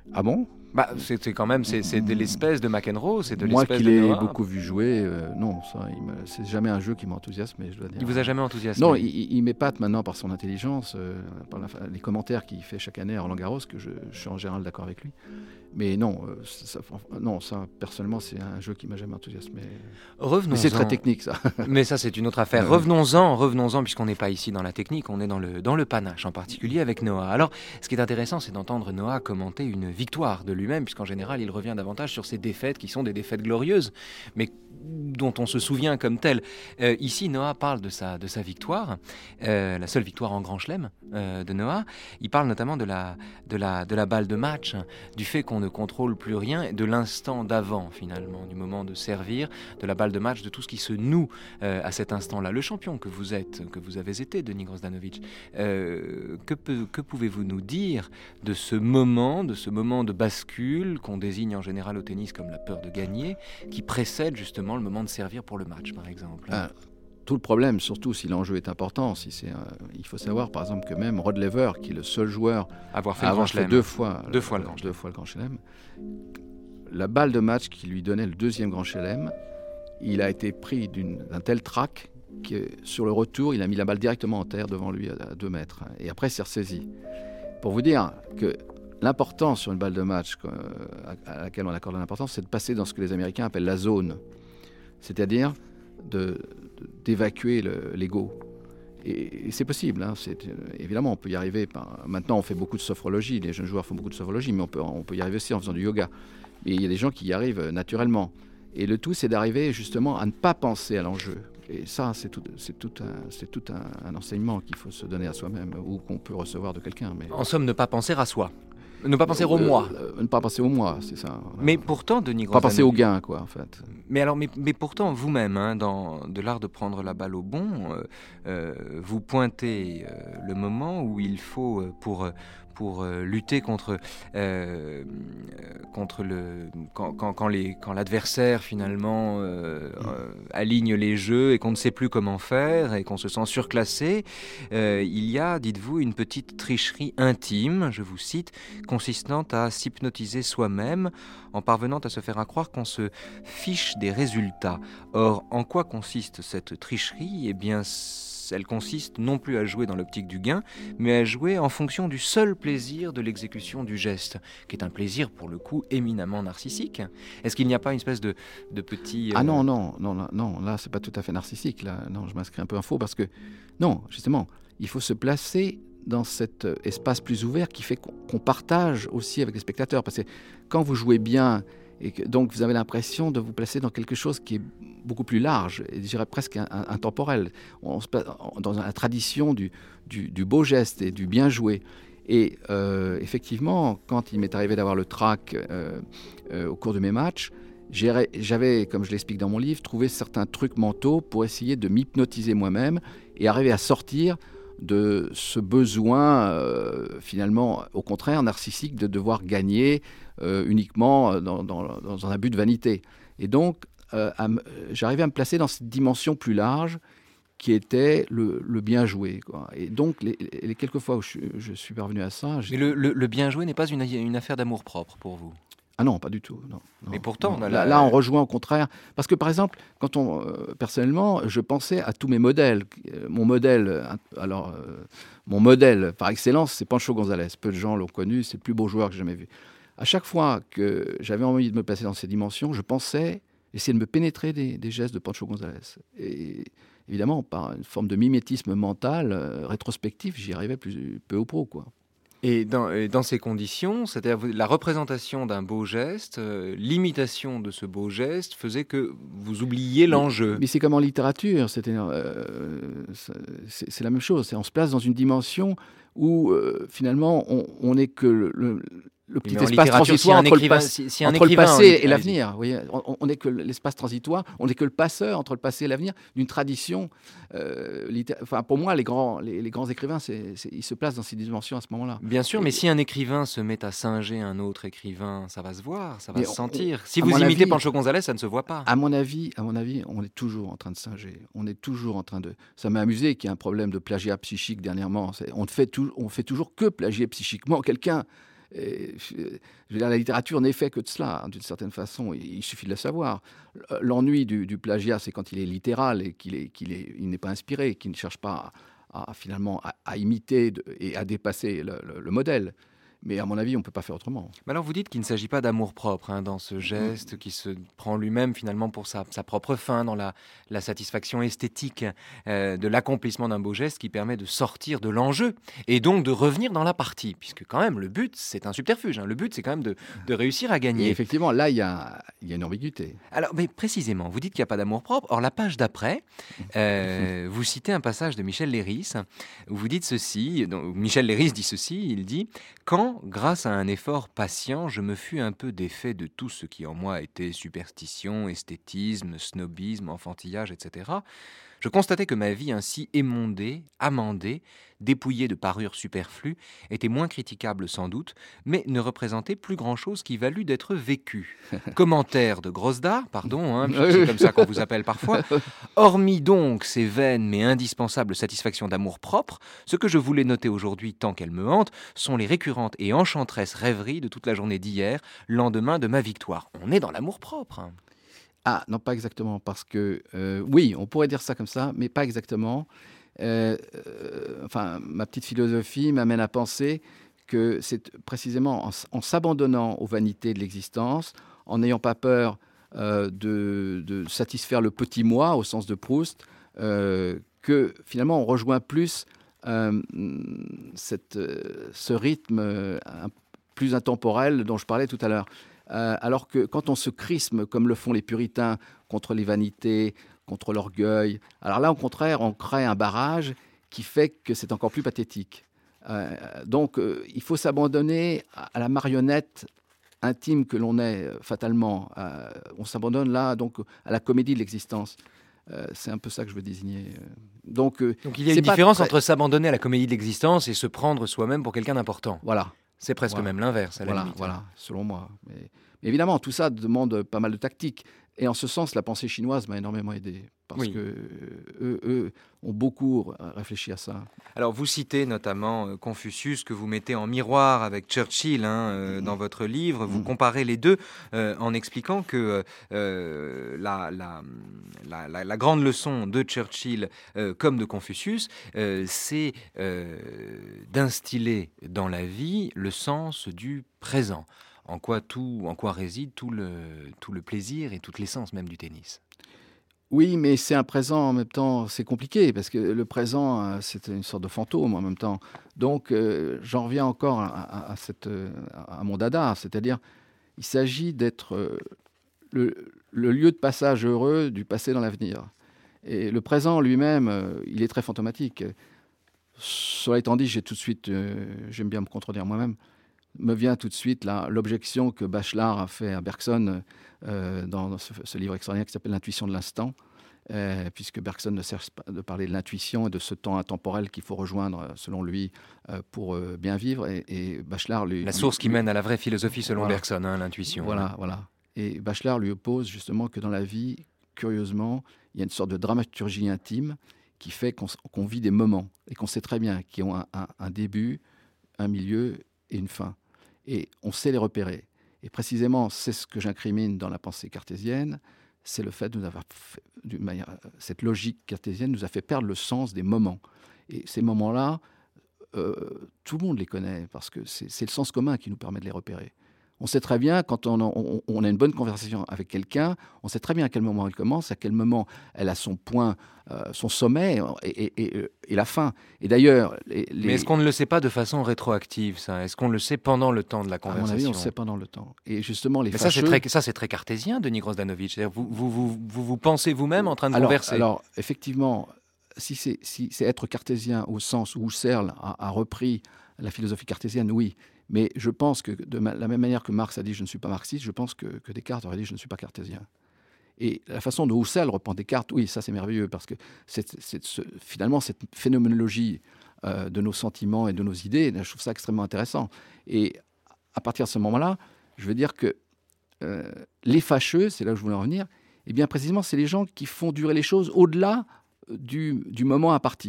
Ah bon? Bah, c'est, c'est quand même c'est, c'est de l'espèce de McEnroe, c'est de Moi l'espèce qui de l'ai Noah. beaucoup vu jouer, euh, non, ça, il me- c'est jamais un jeu qui m'enthousiasme, mais je dois dire. Il vous a jamais enthousiasmé? Non, il, il- il m'épate maintenant par son intelligence, euh, par la- les commentaires qu'il fait chaque année à Roland-Garros, que je, je suis en général d'accord avec lui. Mais non, euh, ça, non, ça, personnellement, c'est un jeu qui m'a jamais enthousiasmé. Revenons-en. Mais c'est très technique, ça. Mais ça, c'est une autre affaire. Ouais. Revenons-en, revenons-en, puisqu'on n'est pas ici dans la technique, on est dans le, dans le panache, en particulier avec Noah. Alors, ce qui est intéressant, c'est d'entendre Noah commenter une victoire de lui-même, puisqu'en général, il revient davantage sur ses défaites, qui sont des défaites glorieuses, mais dont on se souvient comme telles. Euh, ici, Noah parle de sa, de sa victoire, euh, la seule victoire en Grand Chelem euh, de Noah. Il parle notamment de la, de, la, de la balle de match, du fait qu'on ne contrôle plus rien, de l'instant d'avant, finalement, du moment de servir, de la balle de match, de tout ce qui se noue euh, à cet instant-là. Le champion que vous êtes, que vous avez été, Denis Grozdanovic, euh, que, peut, que pouvez-vous nous dire de ce moment, de ce moment de bascule qu'on désigne en général au tennis comme la peur de gagner, qui précède justement le moment de servir pour le match, par exemple? Ah, tout le problème, surtout si l'enjeu est important, si c'est, euh, il faut savoir par exemple que même Rod Laver, qui est le seul joueur Avoir fait à le Grand avoir fait Chelem. deux fois, Deux fois le euh, Grand deux fois le Grand Chelem, la balle de match qui lui donnait le deuxième Grand Chelem, il a été pris d'une, d'un tel trac que sur le retour, il a mis la balle directement en terre devant lui à, à deux mètres. Et après, il s'est ressaisi. Pour vous dire que l'important sur une balle de match euh, à, à laquelle on accorde l'importance, c'est de passer dans ce que les Américains appellent la zone. C'est-à-dire de, de- d'évacuer le- l'ego. Et, et c'est possible. Hein, c'est, euh, évidemment, on peut y arriver. Par, maintenant, on fait beaucoup de sophrologie. Les jeunes joueurs font beaucoup de sophrologie, mais on peut, on peut y arriver aussi en faisant du yoga. Et il y a des gens qui y arrivent euh, naturellement. Et le tout, c'est d'arriver justement à ne pas penser à l'enjeu. Et ça, c'est tout, c'est tout, un, c'est tout un, un enseignement qu'il faut se donner à soi-même ou qu'on peut recevoir de quelqu'un. Mais, En somme, ne pas penser à soi. Ne pas penser au Euh, moi. euh, ne pas penser au moi, c'est ça. Voilà. Mais pourtant, Denis Pas penser au Grozdanovic- gain, quoi, en fait. Mais alors, mais, mais pourtant, vous-même, hein, dans de l'art de prendre la balle au bon, euh, euh, vous pointez euh, le moment où il faut, euh, pour, euh, pour euh, lutter contre, euh, contre le, quand, quand, quand, les, quand l'adversaire, finalement, euh, euh, aligne les jeux et qu'on ne sait plus comment faire et qu'on se sent surclassé, euh, il y a, dites-vous, une petite tricherie intime, je vous cite, consistant à s'hypnotiser soi-même en parvenant à se faire accroire qu'on se fiche des résultats. Or, en quoi consiste cette tricherie? Eh bien, elle consiste non plus à jouer dans l'optique du gain, mais à jouer en fonction du seul plaisir de l'exécution du geste, qui est un plaisir, pour le coup, éminemment narcissique. Est-ce qu'il n'y a pas une espèce de, de petit... Ah euh, non, non, non, là, non, là, c'est pas tout à fait narcissique. Là, non, je m'inscris un peu en faux parce que, non, justement, il faut se placer dans cet euh, espace plus ouvert qui fait qu'on, qu'on partage aussi avec les spectateurs. Parce que quand vous jouez bien et que donc vous avez l'impression de vous placer dans quelque chose qui est beaucoup plus large, et je dirais presque un- un- intemporel, on se place dans la tradition du, du, du beau geste et du bien joué. Et euh, effectivement, quand il m'est arrivé d'avoir le trac euh, euh, au cours de mes matchs, j'ai- j'avais, comme je l'explique dans mon livre, trouvé certains trucs mentaux pour essayer de m'hypnotiser moi-même et arriver à sortir de ce besoin, euh, finalement, au contraire, narcissique, de devoir gagner euh, uniquement dans, dans- dans un but de vanité. Et donc, euh, à me- j'arrivais à me placer dans cette dimension plus large qui était le, le bien joué, quoi. Et donc, les, les quelques fois où je, suis- je suis parvenu à ça... j'ai- Mais le, le- le bien joué n'est pas une, une affaire d'amour-propre pour vous. Ah non, pas du tout. Non, non, Mais pourtant, non. on a là, la- là, on rejoint au contraire. Parce que, par exemple, quand on, euh, personnellement, je pensais à tous mes modèles. Euh, Mon modèle, euh, alors, euh, mon modèle par excellence, c'est Pancho González. Peu de gens l'ont connu, c'est le plus beau joueur que j'ai jamais vu. À chaque fois que j'avais envie de me placer dans ces dimensions, je pensais essayer de me pénétrer des, des gestes de Pancho González. Et évidemment, par une forme de mimétisme mental, euh, rétrospectif, j'y arrivais plus, peu ou prou, quoi. Et dans, et dans ces conditions, c'est-à-dire vous- la représentation d'un beau geste, euh, l'imitation de ce beau geste faisait que vous oubliez l'enjeu. Mais c'est comme en littérature, c'est, euh, c'est, c'est la même chose. C'est, on se place dans une dimension où euh, finalement on n'est que le, le, le petit Mais en espace littérature, si transitoire un entre, le, écrivain, pas- si, si un entre le écrivain, passé en- et allez-y. l'avenir. Vous voyez, on n'est que l'espace transitoire, on n'est que le passeur entre le passé et l'avenir d'une tradition. Euh, litté- enfin, pour moi, les grands, les, les grands écrivains, c'est, c'est, ils se placent dans ces dimensions à ce moment-là. Bien sûr, Et- mais si un écrivain se met à singer un autre écrivain, ça va se voir, ça va Mais se on- sentir. Si à vous mon imitez avis- Pancho González, ça ne se voit pas. À mon avis, à mon avis, on est toujours en train de singer. On est toujours en train de. Ça m'a amusé qu'il y ait un problème de plagiat psychique dernièrement. C'est- On fait tout, on fait toujours que plagier psychiquement quelqu'un. Et, je veux dire, la littérature n'est fait que de cela, hein, d'une certaine façon. Il, il suffit de le savoir. L'ennui du, du plagiat, c'est quand il est littéral et qu'il est, qu'il est, il n'est pas inspiré, qu'il ne cherche pas à, à finalement à, à imiter de, et à dépasser le, le, le modèle. Mais à mon avis, on ne peut pas faire autrement. Mais alors vous dites qu'il ne s'agit pas d'amour-propre hein, dans ce geste qui se prend lui-même finalement pour sa, sa propre fin, dans la, la satisfaction esthétique euh, de l'accomplissement d'un beau geste qui permet de sortir de l'enjeu et donc de revenir dans la partie. Puisque quand même, le but, c'est un subterfuge. Hein. Le but, c'est quand même de, de réussir à gagner. Et effectivement, là, il y a, il y a une ambiguïté. Alors, mais précisément, vous dites qu'il n'y a pas d'amour-propre. Or, la page d'après, euh, vous citez un passage de Michel Léris où vous dites ceci. Donc, Michel Léris dit ceci, il dit « Quand grâce à un effort patient, je me fus un peu défait de tout ce qui en moi était superstition, esthétisme, snobisme, enfantillage, et cetera. Je constatais que ma vie ainsi émondée, amendée, dépouillée de parures superflues, était moins critiquable sans doute, mais ne représentait plus grand-chose qui valût d'être vécue. Commentaire de Grosda, pardon, hein, c'est comme ça qu'on vous appelle parfois. Hormis donc ces vaines mais indispensables satisfactions d'amour-propre, ce que je voulais noter aujourd'hui tant qu'elles me hantent, sont les récurrentes et enchanteresses rêveries de toute la journée d'hier, lendemain de ma victoire. On est dans l'amour-propre. Hein. Ah, non, pas exactement, parce que, euh, oui, on pourrait dire ça comme ça, mais pas exactement. Euh, euh, enfin, ma petite philosophie m'amène à penser que c'est précisément en, en s'abandonnant aux vanités de l'existence, en n'ayant pas peur euh, de, de satisfaire le petit moi, au sens de Proust, euh, que finalement on rejoint plus euh, cette, euh, ce rythme euh, un, plus intemporel dont je parlais tout à l'heure. Euh, alors que quand on se crisme, comme le font les puritains, contre les vanités, contre l'orgueil, alors là, au contraire, on crée un barrage qui fait que c'est encore plus pathétique. Euh, donc, euh, il faut s'abandonner à la marionnette intime que l'on est euh, fatalement. Euh, on s'abandonne là, donc, à la comédie de l'existence. Euh, c'est un peu ça que je veux désigner. Donc, euh, donc il y a une différence très... entre s'abandonner à la comédie de l'existence et se prendre soi-même pour quelqu'un d'important. Voilà. C'est presque voilà. même l'inverse, à la voilà, limite. Voilà, selon moi. Mais, mais évidemment, tout ça demande pas mal de tactique. Et en ce sens, la pensée chinoise m'a énormément aidé. Parce oui. que eux, eux ont beaucoup réfléchi à ça. Alors, vous citez notamment Confucius, que vous mettez en miroir avec Churchill hein, euh, mmh. dans votre livre. Vous mmh. comparez les deux euh, en expliquant que euh, la, la, la, la, la grande leçon de Churchill euh, comme de Confucius, euh, c'est euh, d'instiller dans la vie le sens du présent. En quoi, tout, en quoi réside tout le, tout le plaisir et toute l'essence même du tennis. Oui, mais c'est un présent en même temps, c'est compliqué, parce que le présent, c'est une sorte de fantôme en même temps. Donc, euh, j'en reviens encore à, à, à, cette, à mon dada, c'est-à-dire, il s'agit d'être euh, le, le lieu de passage heureux du passé dans l'avenir. Et le présent lui-même, euh, il est très fantomatique. Cela étant dit, j'ai tout de suite, euh, j'aime bien me contredire moi-même, me vient tout de suite là, l'objection que Bachelard a fait à Bergson euh, dans ce, ce livre extraordinaire qui s'appelle L'intuition de l'instant, euh, puisque Bergson ne cesse pas de parler de l'intuition et de ce temps intemporel qu'il faut rejoindre, selon lui, euh, pour euh, bien vivre. Et, et Bachelard lui... La source lui, qui mène à la vraie philosophie, selon voilà. Bergson, hein, l'intuition. Voilà, hein. voilà. Et Bachelard lui oppose justement que dans la vie, curieusement, il y a une sorte de dramaturgie intime qui fait qu'on, qu'on vit des moments, et qu'on sait très bien, qui ont un, un, un début, un milieu et une fin. Et on sait les repérer. Et précisément, c'est ce que j'incrimine dans la pensée cartésienne, c'est le fait de nous avoir fait, d'une manière, cette logique cartésienne nous a fait perdre le sens des moments. Et ces moments-là, euh, tout le monde les connaît, parce que c'est, c'est le sens commun qui nous permet de les repérer. On sait très bien, quand on, on, on a une bonne conversation avec quelqu'un, on sait très bien à quel moment elle commence, à quel moment elle a son point, euh, son sommet et, et, et, et la fin. Et d'ailleurs... Les, les... Mais est-ce qu'on ne le sait pas de façon rétroactive, ça ? Est-ce qu'on le sait pendant le temps de la conversation ? À mon avis, on le sait pendant le temps. Et justement, les Mais fâcheux... ça, c'est très, ça, c'est très cartésien, Denis Grosdanovic. Vous vous, vous, vous vous pensez vous-même en train de alors, converser. Alors, effectivement, si c'est, si c'est être cartésien au sens où Husserl a, a repris la philosophie cartésienne, oui. Mais je pense que, de ma, la même manière que Marx a dit « je ne suis pas marxiste », je pense que, que Descartes aurait dit « je ne suis pas cartésien ». Et la façon dont Husserl reprend Descartes, oui, ça c'est merveilleux, parce que c'est, c'est, ce, finalement, cette phénoménologie euh, de nos sentiments et de nos idées, je trouve ça extrêmement intéressant. Et à partir de ce moment-là, je veux dire que euh, les fâcheux, c'est là où je voulais en revenir, eh bien précisément, c'est les gens qui font durer les choses au-delà du, du moment imparti.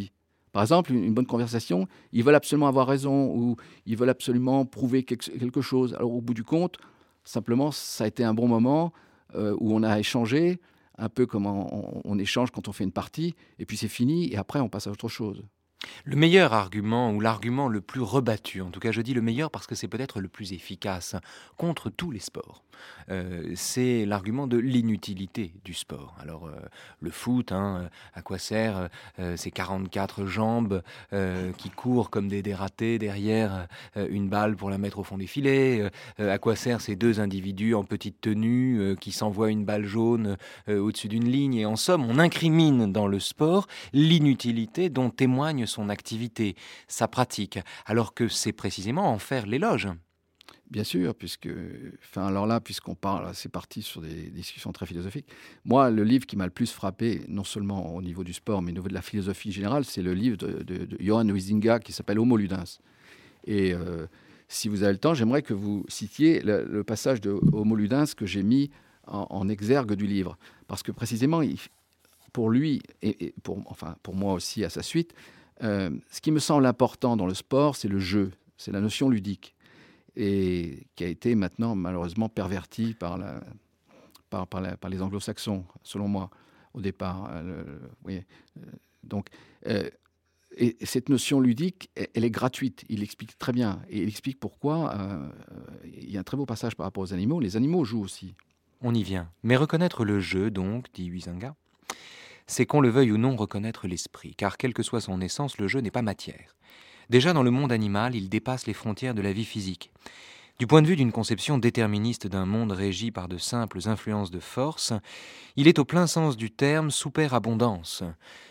Par exemple, une, une bonne conversation, ils veulent absolument avoir raison ou ils veulent absolument prouver quelque, quelque chose. Alors au bout du compte, simplement, ça a été un bon moment euh, où on a échangé, un peu comme on, on échange quand on fait une partie, et puis c'est fini, et après on passe à autre chose. Le meilleur argument, ou l'argument le plus rebattu, en tout cas je dis le meilleur parce que c'est peut-être le plus efficace, contre tous les sports, euh, c'est l'argument de l'inutilité du sport. Alors euh, le foot, hein, à quoi sert euh, ces quarante-quatre jambes euh, qui courent comme des dératés derrière euh, une balle pour la mettre au fond des filets, euh, à quoi sert ces deux individus en petite tenue euh, qui s'envoient une balle jaune euh, au-dessus d'une ligne, et en somme on incrimine dans le sport l'inutilité dont témoigne son activité, sa pratique, alors que c'est précisément en faire l'éloge. Bien sûr, puisque, enfin, alors là, puisqu'on parle, c'est parti sur des discussions très philosophiques. Moi, le livre qui m'a le plus frappé, non seulement au niveau du sport, mais au niveau de la philosophie générale, c'est le livre de, de, de Johan Huizinga qui s'appelle Homo Ludens. Et euh, si vous avez le temps, j'aimerais que vous citiez le, le passage de Homo Ludens que j'ai mis en, en exergue du livre, parce que précisément, il, pour lui et, et pour, enfin, pour moi aussi à sa suite, Euh, ce qui me semble important dans le sport, c'est le jeu, c'est la notion ludique, et qui a été maintenant malheureusement pervertie par, la, par, par, la, par les anglo-saxons, selon moi, au départ. Euh, le, le, oui, euh, donc, euh, et cette notion ludique, elle, elle est gratuite, il explique très bien, et il explique pourquoi. Euh, il y a un très beau passage par rapport aux animaux, les animaux jouent aussi. On y vient. Mais reconnaître le jeu, donc, dit Huizinga, c'est qu'on le veuille ou non reconnaître l'esprit, car quelle que soit son essence, le jeu n'est pas matière. Déjà dans le monde animal, il dépasse les frontières de la vie physique. Du point de vue d'une conception déterministe d'un monde régi par de simples influences de force, il est au plein sens du terme superabondance,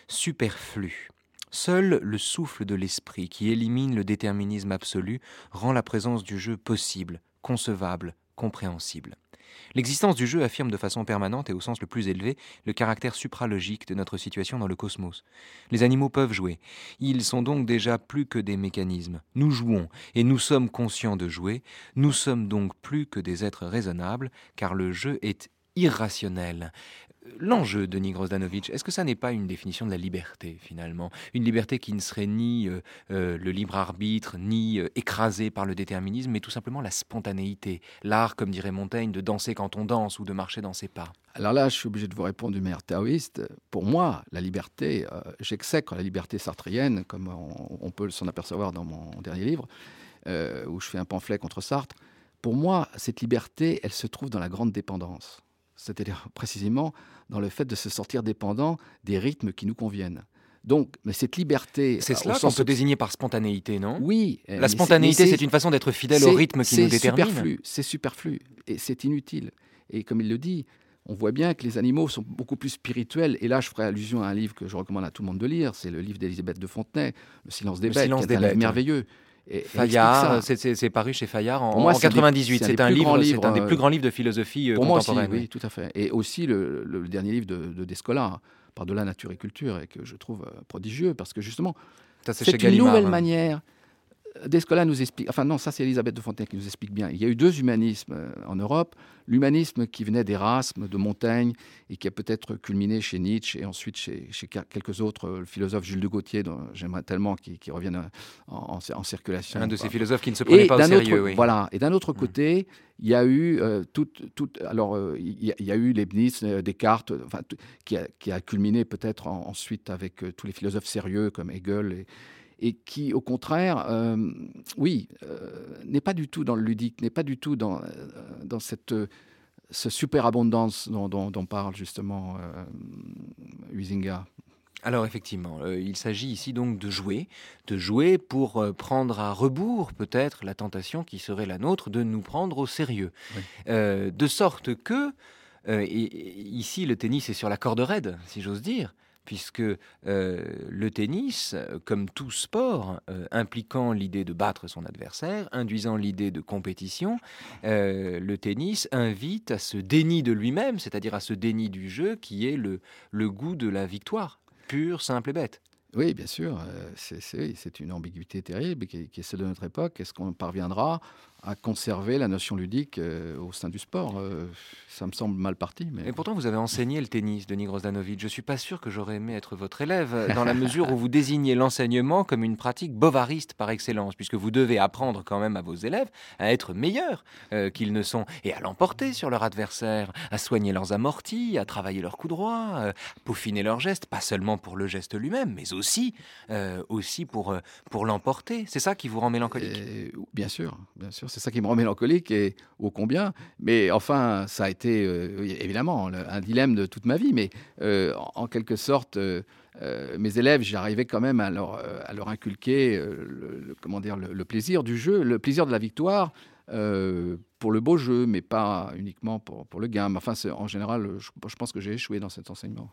superflu. Seul le souffle de l'esprit, qui élimine le déterminisme absolu, rend la présence du jeu possible, concevable, compréhensible. L'existence du jeu affirme de façon permanente et au sens le plus élevé le caractère supralogique de notre situation dans le cosmos. Les animaux peuvent jouer. Ils sont donc déjà plus que des mécanismes. Nous jouons et nous sommes conscients de jouer. Nous sommes donc plus que des êtres raisonnables car le jeu est irrationnel. L'enjeu, Denis Grozdanovic, est-ce que ça n'est pas une définition de la liberté, finalement ? Une liberté qui ne serait ni euh, euh, le libre arbitre, ni euh, écrasée par le déterminisme, mais tout simplement la spontanéité. L'art, comme dirait Montaigne, de danser quand on danse ou de marcher dans ses pas. Alors là, je suis obligé de vous répondre d'une manière taoïste. Pour moi, la liberté, euh, j'exècre la liberté sartrienne, comme on, on peut s'en apercevoir dans mon dernier livre, euh, où je fais un pamphlet contre Sartre. Pour moi, cette liberté, elle se trouve dans la grande dépendance. C'est-à-dire précisément dans le fait de se sortir dépendant des rythmes qui nous conviennent. Donc, mais cette liberté... C'est cela qu'on peut désigner par spontanéité, non ? Oui. La spontanéité, c'est, c'est une façon d'être fidèle au rythme qui nous détermine. Superflu, c'est superflu, et c'est inutile. Et comme il le dit, on voit bien que les animaux sont beaucoup plus spirituels. Et là, je ferai allusion à un livre que je recommande à tout le monde de lire. C'est le livre d'Élisabeth de Fontenay, Le silence des le bêtes, silence qui est des un bêtes. livre merveilleux. Et, Fayard, c'est, c'est, c'est paru chez Fayard en, moi, en quatre-vingt-dix-huit. C'est, c'est, un livre, livres, c'est un des plus grands livres de philosophie pour contemporaine. Moi aussi, oui, tout à fait. Et aussi le, le, le dernier livre de, de Descola, Par-delà nature et culture, et que je trouve prodigieux, parce que justement, ça, c'est, c'est chez une Gallimard, nouvelle hein. manière. Descola nous explique, enfin non, ça c'est Elisabeth de Fontenay qui nous explique bien. Il y a eu deux humanismes en Europe. L'humanisme qui venait d'Erasme, de Montaigne, et qui a peut-être culminé chez Nietzsche et ensuite chez, chez quelques autres, le philosophe Jules de Gaultier, dont j'aimerais tellement qu'il, qu'il revienne en, en, en circulation. Un de ces philosophes qui ne se prenait pas au sérieux. Autre, oui. Voilà. Et d'un autre côté, il y a eu euh, tout, tout, alors euh, il, y a, il y a eu Leibniz, euh, Descartes, enfin, t- qui, a, qui a culminé peut-être en, ensuite avec euh, tous les philosophes sérieux comme Hegel et et qui, au contraire, euh, oui, euh, n'est pas du tout dans le ludique, n'est pas du tout dans, euh, dans cette, euh, ce superabondance dont, dont, dont parle justement euh, Huizinga. Alors effectivement, euh, il s'agit ici donc de jouer, de jouer pour euh, prendre à rebours peut-être la tentation qui serait la nôtre de nous prendre au sérieux. Oui. Euh, de sorte que, euh, et, et ici le tennis est sur la corde raide, si j'ose dire, puisque euh, le tennis, comme tout sport, euh, impliquant l'idée de battre son adversaire, induisant l'idée de compétition, euh, le tennis invite à ce déni de lui-même, c'est-à-dire à ce déni du jeu qui est le, le goût de la victoire, pure, simple et bête. Oui, bien sûr, euh, c'est, c'est, c'est une ambiguïté terrible qui est, qui est celle de notre époque. Est-ce qu'on parviendra à conserver la notion ludique euh, au sein du sport. Euh, ça me semble mal parti. Mais... Et pourtant, vous avez enseigné le tennis, Denis Grozdanovic. Je ne suis pas sûr que j'aurais aimé être votre élève, dans la mesure où vous désignez l'enseignement comme une pratique bovariste par excellence, puisque vous devez apprendre quand même à vos élèves à être meilleurs euh, qu'ils ne sont, et à l'emporter sur leur adversaire, à soigner leurs amortis, à travailler leur coup droit, euh, à peaufiner leurs gestes, pas seulement pour le geste lui-même, mais aussi, euh, aussi pour, euh, pour l'emporter. C'est ça qui vous rend mélancolique? Et, bien sûr, bien sûr. C'est ça qui me rend mélancolique, et ô combien. Mais enfin, ça a été euh, évidemment le, un dilemme de toute ma vie. Mais euh, en, en quelque sorte, euh, euh, mes élèves, j'arrivais quand même à leur, à leur inculquer euh, le, le, comment dire, le, le plaisir du jeu, le plaisir de la victoire, euh, pour le beau jeu, mais pas uniquement pour, pour le gain. Mais enfin, en général, je, je pense que j'ai échoué dans cet enseignement.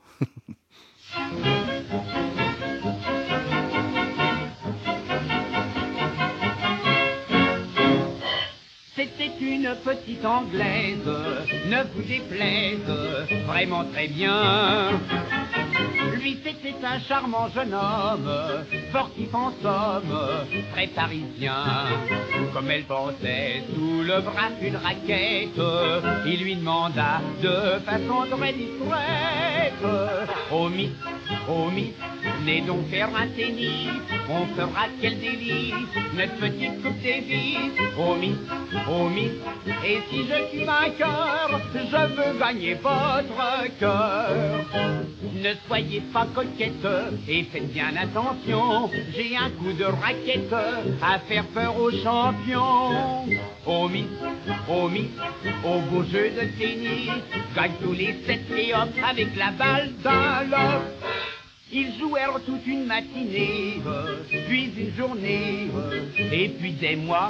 C'était une petite Anglaise, ne vous déplaise, vraiment très bien. Lui, c'était un charmant jeune homme, sportif en somme, très parisien. Comme elle portait sous le bras une raquette, il lui demanda de façon très discrète: Oh Miss, oh Miss, venez donc faire un tennis, on fera quel délice, notre petite coupe Davis. Oh Miss, oh Miss, et si je suis vainqueur, je veux gagner votre cœur. Ne soyez pas coquette et faites bien attention, j'ai un coup de raquette à faire peur aux champions. Oh Miss, oh Miss, au beau jeu de tennis, gagne tous les sept et hop avec la balle d'un lobe. Ils jouèrent toute une matinée, puis une journée, et puis des mois,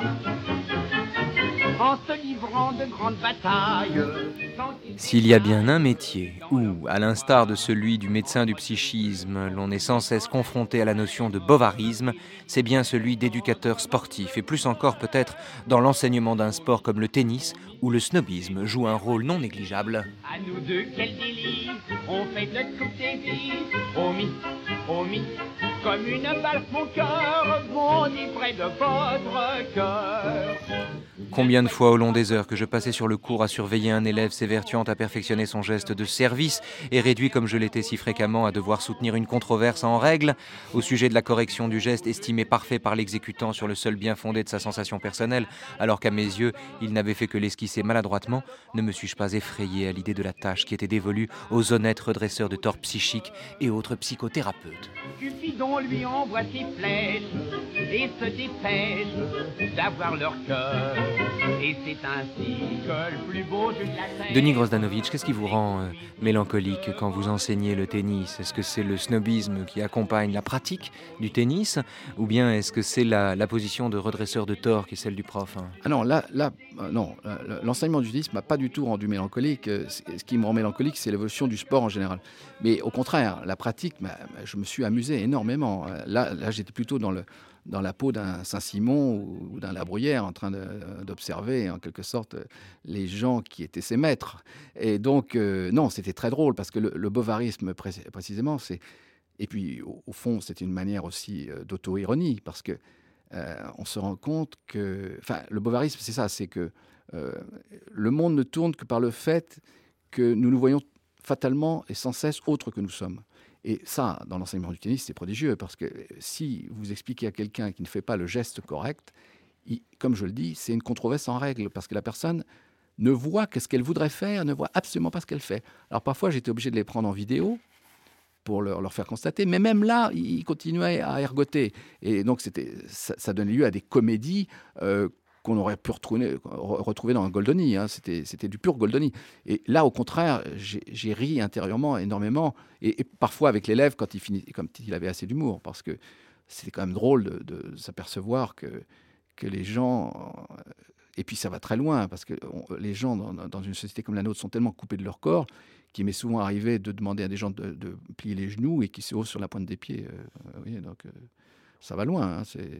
en se livrant de grandes batailles. S'il y a bien un métier où, à l'instar de celui du médecin du psychisme, l'on est sans cesse confronté à la notion de bovarisme, c'est bien celui d'éducateur sportif, et plus encore peut-être dans l'enseignement d'un sport comme le tennis, où le snobisme joue un rôle non négligeable. À nous deux, quel délice, on fait notre coupe des vies. Oh Miss, oh Miss, comme une balle mon cœur, bondit près de votre cœur. Combien de fois au long des heures que je passais sur le cours à surveiller un élève s'évertuant à perfectionner son geste de service et réduit comme je l'étais si fréquemment à devoir soutenir une controverse en règle au sujet de la correction du geste estimé parfait par l'exécutant sur le seul bien fondé de sa sensation personnelle, alors qu'à mes yeux, il n'avait fait que l'esquisser maladroitement, ne me suis-je pas effrayé à l'idée de la tâche qui était dévolue aux honnêtes redresseurs de torts psychiques et autres psychothérapeutes. Cupidon lui envoie ses flèches et se dépêche d'avoir leur cœur. Et c'est ainsi que le plus beau jeu de la terre... Denis Grozdanovic, qu'est-ce qui vous rend euh, mélancolique quand vous enseignez le tennis? Est-ce que c'est le snobisme qui accompagne la pratique du tennis, ou bien est-ce que c'est la, la position de redresseur de tort qui est celle du prof, hein? Ah non, là, là euh, non, l'enseignement du tennis m'a pas du tout rendu mélancolique. Ce qui me rend mélancolique, c'est l'évolution du sport en général. Mais au contraire, la pratique, bah, je me suis amusé énormément. Là, là j'étais plutôt dans le dans la peau d'un Saint-Simon ou d'un La Bruyère, en train de, d'observer en quelque sorte les gens qui étaient ses maîtres. Et donc, euh, non, c'était très drôle parce que le, le bovarisme, pré- précisément, c'est... Et puis, au, au fond, c'est une manière aussi euh, d'auto-ironie parce que euh, on se rend compte que... Enfin, le bovarisme, c'est ça, c'est que euh, le monde ne tourne que par le fait que nous nous voyons fatalement et sans cesse autres que nous sommes. Et ça, dans l'enseignement du tennis, c'est prodigieux, parce que si vous expliquez à quelqu'un qui ne fait pas le geste correct, il, comme je le dis, c'est une controverse en règle, parce que la personne ne voit que ce qu'elle voudrait faire, ne voit absolument pas ce qu'elle fait. Alors parfois, j'étais obligé de les prendre en vidéo pour leur, leur faire constater, mais même là, ils continuaient à ergoter. Et donc, c'était, ça, ça donnait lieu à des comédies euh, qu'on aurait pu retrouver, retrouver dans un Goldoni. Hein. C'était, c'était du pur Goldoni. Et là, au contraire, j'ai, j'ai ri intérieurement énormément. Et, et parfois avec l'élève, quand il, finit, quand il avait assez d'humour. Parce que c'était quand même drôle de, de s'apercevoir que, que les gens... Et puis ça va très loin, parce que on, les gens dans, dans une société comme la nôtre sont tellement coupés de leur corps qu'il m'est souvent arrivé de demander à des gens de, de plier les genoux et qui se haussent sur la pointe des pieds. Euh, oui, donc... Euh, ça va loin. Hein, c'est...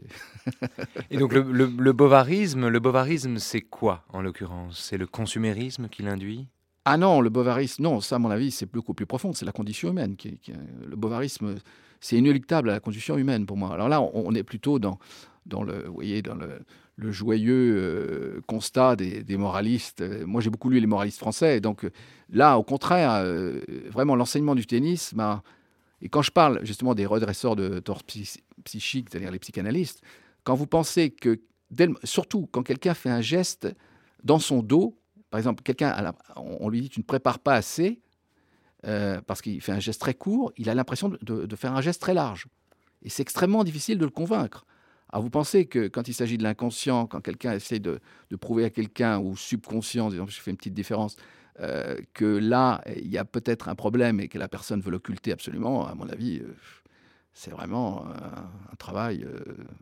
Et donc le, le, le bovarisme, le bovarisme, c'est quoi en l'occurrence? C'est le consumérisme qui l'induit? Ah non, le bovarisme, non, ça à mon avis, c'est beaucoup plus profond. C'est la condition humaine. Qui, qui, le bovarisme, c'est inéluctable à la condition humaine pour moi. Alors là, on, on est plutôt dans, dans le, vous voyez, dans le, le joyeux euh, constat des, des moralistes. Moi, j'ai beaucoup lu les moralistes français. Donc euh, là, au contraire, euh, vraiment, l'enseignement du tennis m'a... Et quand je parle justement des redresseurs de torts psy- psychiques, c'est-à-dire les psychanalystes, quand vous pensez que, dès le- surtout quand quelqu'un fait un geste dans son dos, par exemple, quelqu'un, a la- on lui dit tu ne prépares pas assez, euh, parce qu'il fait un geste très court, il a l'impression de, de- de faire un geste très large. Et c'est extrêmement difficile de le convaincre. Alors vous pensez que quand il s'agit de l'inconscient, quand quelqu'un essaie de, de prouver à quelqu'un, ou subconscient, disons, je fais une petite différence, euh, que là, il y a peut-être un problème et que la personne veut l'occulter absolument, à mon avis, euh, c'est vraiment un, un travail... euh,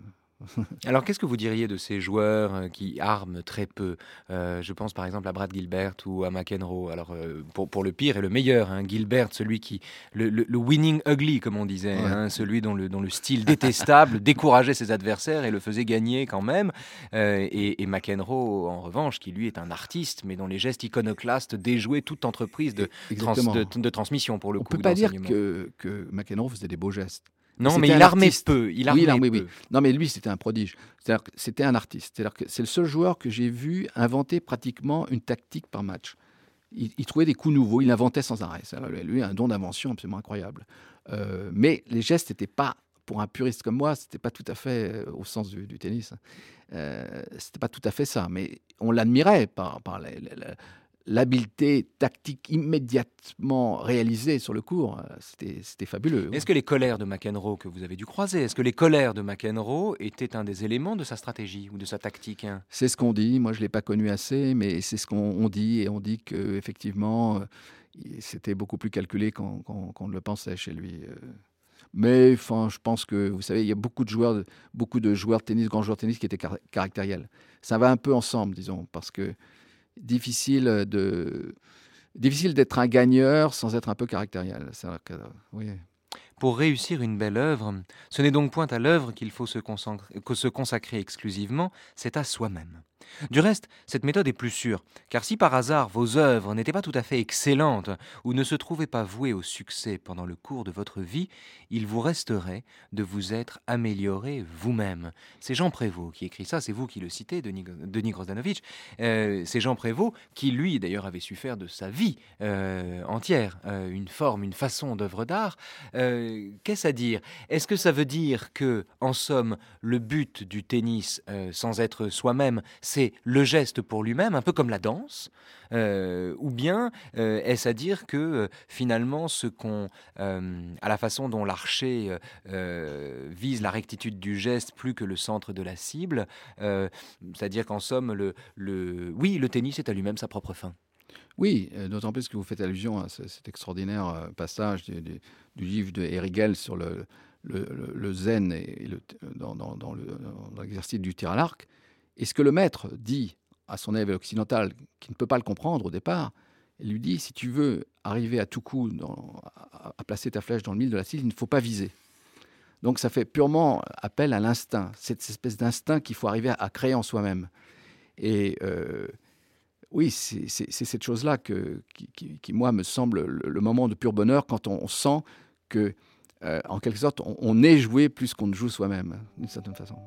Alors, qu'est-ce que vous diriez de ces joueurs euh, qui arment très peu? Euh, Je pense par exemple à Brad Gilbert ou à McEnroe. Alors, euh, pour, pour le pire et le meilleur, hein, Gilbert, celui qui. Le, le- le winning ugly, comme on disait, Ouais. hein, celui dont le, dont le style détestable décourageait ses adversaires et le faisait gagner quand même. Euh, et, et McEnroe, en revanche, qui lui est un artiste, mais dont les gestes iconoclastes déjouaient toute entreprise de, trans- Exactement. de, de transmission, pour le On coup. ne peut pas dire d'enseignement. que, que McEnroe faisait des beaux gestes. Non, C'était mais un il armait artiste. peu. Il Oui, armait il armait, peu. oui. Non, mais lui, c'était un prodige. C'est-à-dire que c'était un artiste. C'est-à-dire que c'est le seul joueur que j'ai vu inventer pratiquement une tactique par match. Il, il trouvait des coups nouveaux, il inventait sans arrêt. Ça, lui, un don d'invention absolument incroyable. Euh, mais les gestes n'étaient pas, pour un puriste comme moi, c'était pas tout à fait euh, au sens du, du tennis. Euh, c'était pas tout à fait ça. Mais on l'admirait par, par les- les- les- l'habileté tactique immédiatement réalisée sur le court. C'était, c'était fabuleux. Est-ce que les colères de McEnroe que vous avez dû croiser, est-ce que les colères de McEnroe étaient un des éléments de sa stratégie ou de sa tactique, hein? C'est ce qu'on dit. Moi, je ne l'ai pas connu assez, mais c'est ce qu'on on dit. Et on dit qu'effectivement, c'était beaucoup plus calculé qu'on, qu'on- qu'on ne le pensait chez lui. euh. Mais enfin, je pense que, vous savez, il y a beaucoup de joueurs, de- beaucoup de joueurs de tennis, grands joueurs de tennis qui étaient car- caractériels. Ça va un peu ensemble, disons, parce que difficile de... Difficile d'être un gagneur sans être un peu caractériel. C'est vrai que, oui. Pour réussir une belle œuvre, ce n'est donc point à l'œuvre qu'il faut se consacrer, que se consacrer exclusivement, c'est à soi-même. Du reste, cette méthode est plus sûre, car si par hasard vos œuvres n'étaient pas tout à fait excellentes ou ne se trouvaient pas vouées au succès pendant le cours de votre vie, il vous resterait de vous être amélioré vous-même. C'est Jean Prévost qui écrit ça, c'est vous qui le citez, Denis, Denis Grosdanovic. Euh, c'est Jean Prévost qui, lui, d'ailleurs, avait su faire de sa vie euh, entière euh, une forme, une façon d'œuvre d'art. Euh, qu'est-ce à dire? Est-ce que ça veut dire que, en somme, le but du tennis, euh, sans être soi-même, c'est le geste pour lui-même, un peu comme la danse, euh, ou bien euh, est-ce à dire que euh, finalement, ce qu'on, euh, à la façon dont l'archer euh, euh, vise la rectitude du geste plus que le centre de la cible, euh, c'est-à-dire qu'en somme, le, le, oui, le tennis est à lui-même sa propre fin. Oui, euh, d'autant plus que vous faites allusion à ce- cet extraordinaire euh, passage du, du- du livre de Herigel sur le, le- le- le zen et, et le, dans, dans- dans le- dans l'exercice du tir à l'arc. Et ce que le maître dit à son élève occidental, qui ne peut pas le comprendre au départ, il lui dit, si tu veux arriver à tout coup dans- à, à placer ta flèche dans le mille de la cible, il ne faut pas viser. Donc ça fait purement appel à l'instinct, cette espèce d'instinct qu'il faut arriver à, à créer en soi-même. Et... euh, oui, c'est c'est- c'est cette chose-là que, qui, qui- qui, moi, me semble le, le moment de pur bonheur quand on, on sent que, euh, en quelque sorte, on, on est joué plus qu'on ne joue soi-même, d'une certaine façon.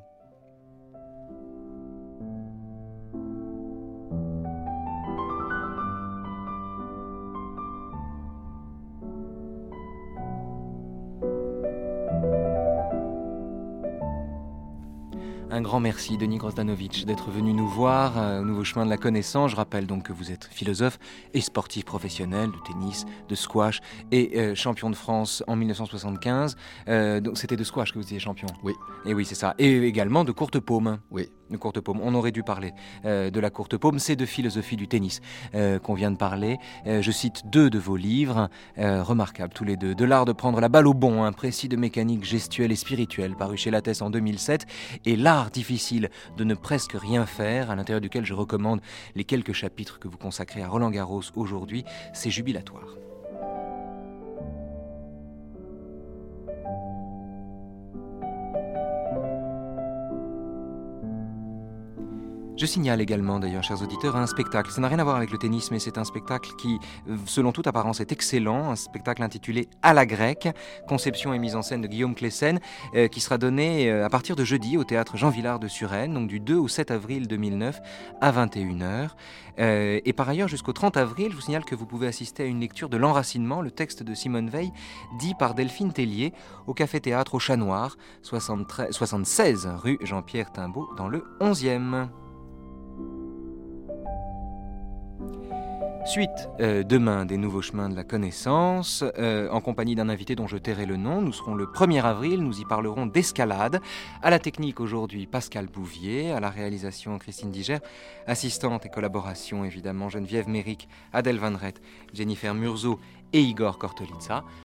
Un grand merci, Denis Grosdanovic, d'être venu nous voir euh, au Nouveau Chemin de la Connaissance. Je rappelle donc que vous êtes philosophe et sportif professionnel de tennis, de squash et euh, champion de France en mille neuf cent soixante-quinze. Euh, donc c'était de squash que vous étiez champion. Oui. Et oui, c'est ça. Et également de courte paume. Oui. De courte paume. On aurait dû parler euh, de la courte paume. C'est de philosophie du tennis euh, qu'on vient de parler. Euh, je cite deux de vos livres, euh, remarquables tous les deux. De l'art de prendre la balle au bon, un précis de mécanique gestuelle et spirituelle, paru chez Lattès en deux mille sept, et l'art difficile de ne presque rien faire, à l'intérieur duquel je recommande les quelques chapitres que vous consacrez à Roland Garros aujourd'hui. C'est jubilatoire. Je signale également, d'ailleurs, chers auditeurs, un spectacle. Ça n'a rien à voir avec le tennis, mais c'est un spectacle qui, selon toute apparence, est excellent. Un spectacle intitulé À la grecque, conception et mise en scène de Guillaume Cléssen, euh, qui sera donné euh, à partir de jeudi au théâtre Jean Villard de Suresnes, donc du deux au sept avril deux mille neuf à vingt et une heures. Euh, et par ailleurs, jusqu'au trente avril, je vous signale que vous pouvez assister à une lecture de L'Enracinement, le texte de Simone Veil, dit par Delphine Tellier, au Café-Théâtre au Chat Noir, soixante-treize, soixante-seize rue Jean-Pierre Timbaud, dans le onzième. Suite euh, demain des Nouveaux Chemins de la Connaissance, euh, en compagnie d'un invité dont je tairai le nom. Nous serons le premier avril, nous y parlerons d'escalade. À la technique aujourd'hui, Pascal Bouvier, à la réalisation Christine Diger, assistante et collaboration évidemment Geneviève Méric, Adèle Van Rett, Jennifer Murzo et Igor Kortolitsa.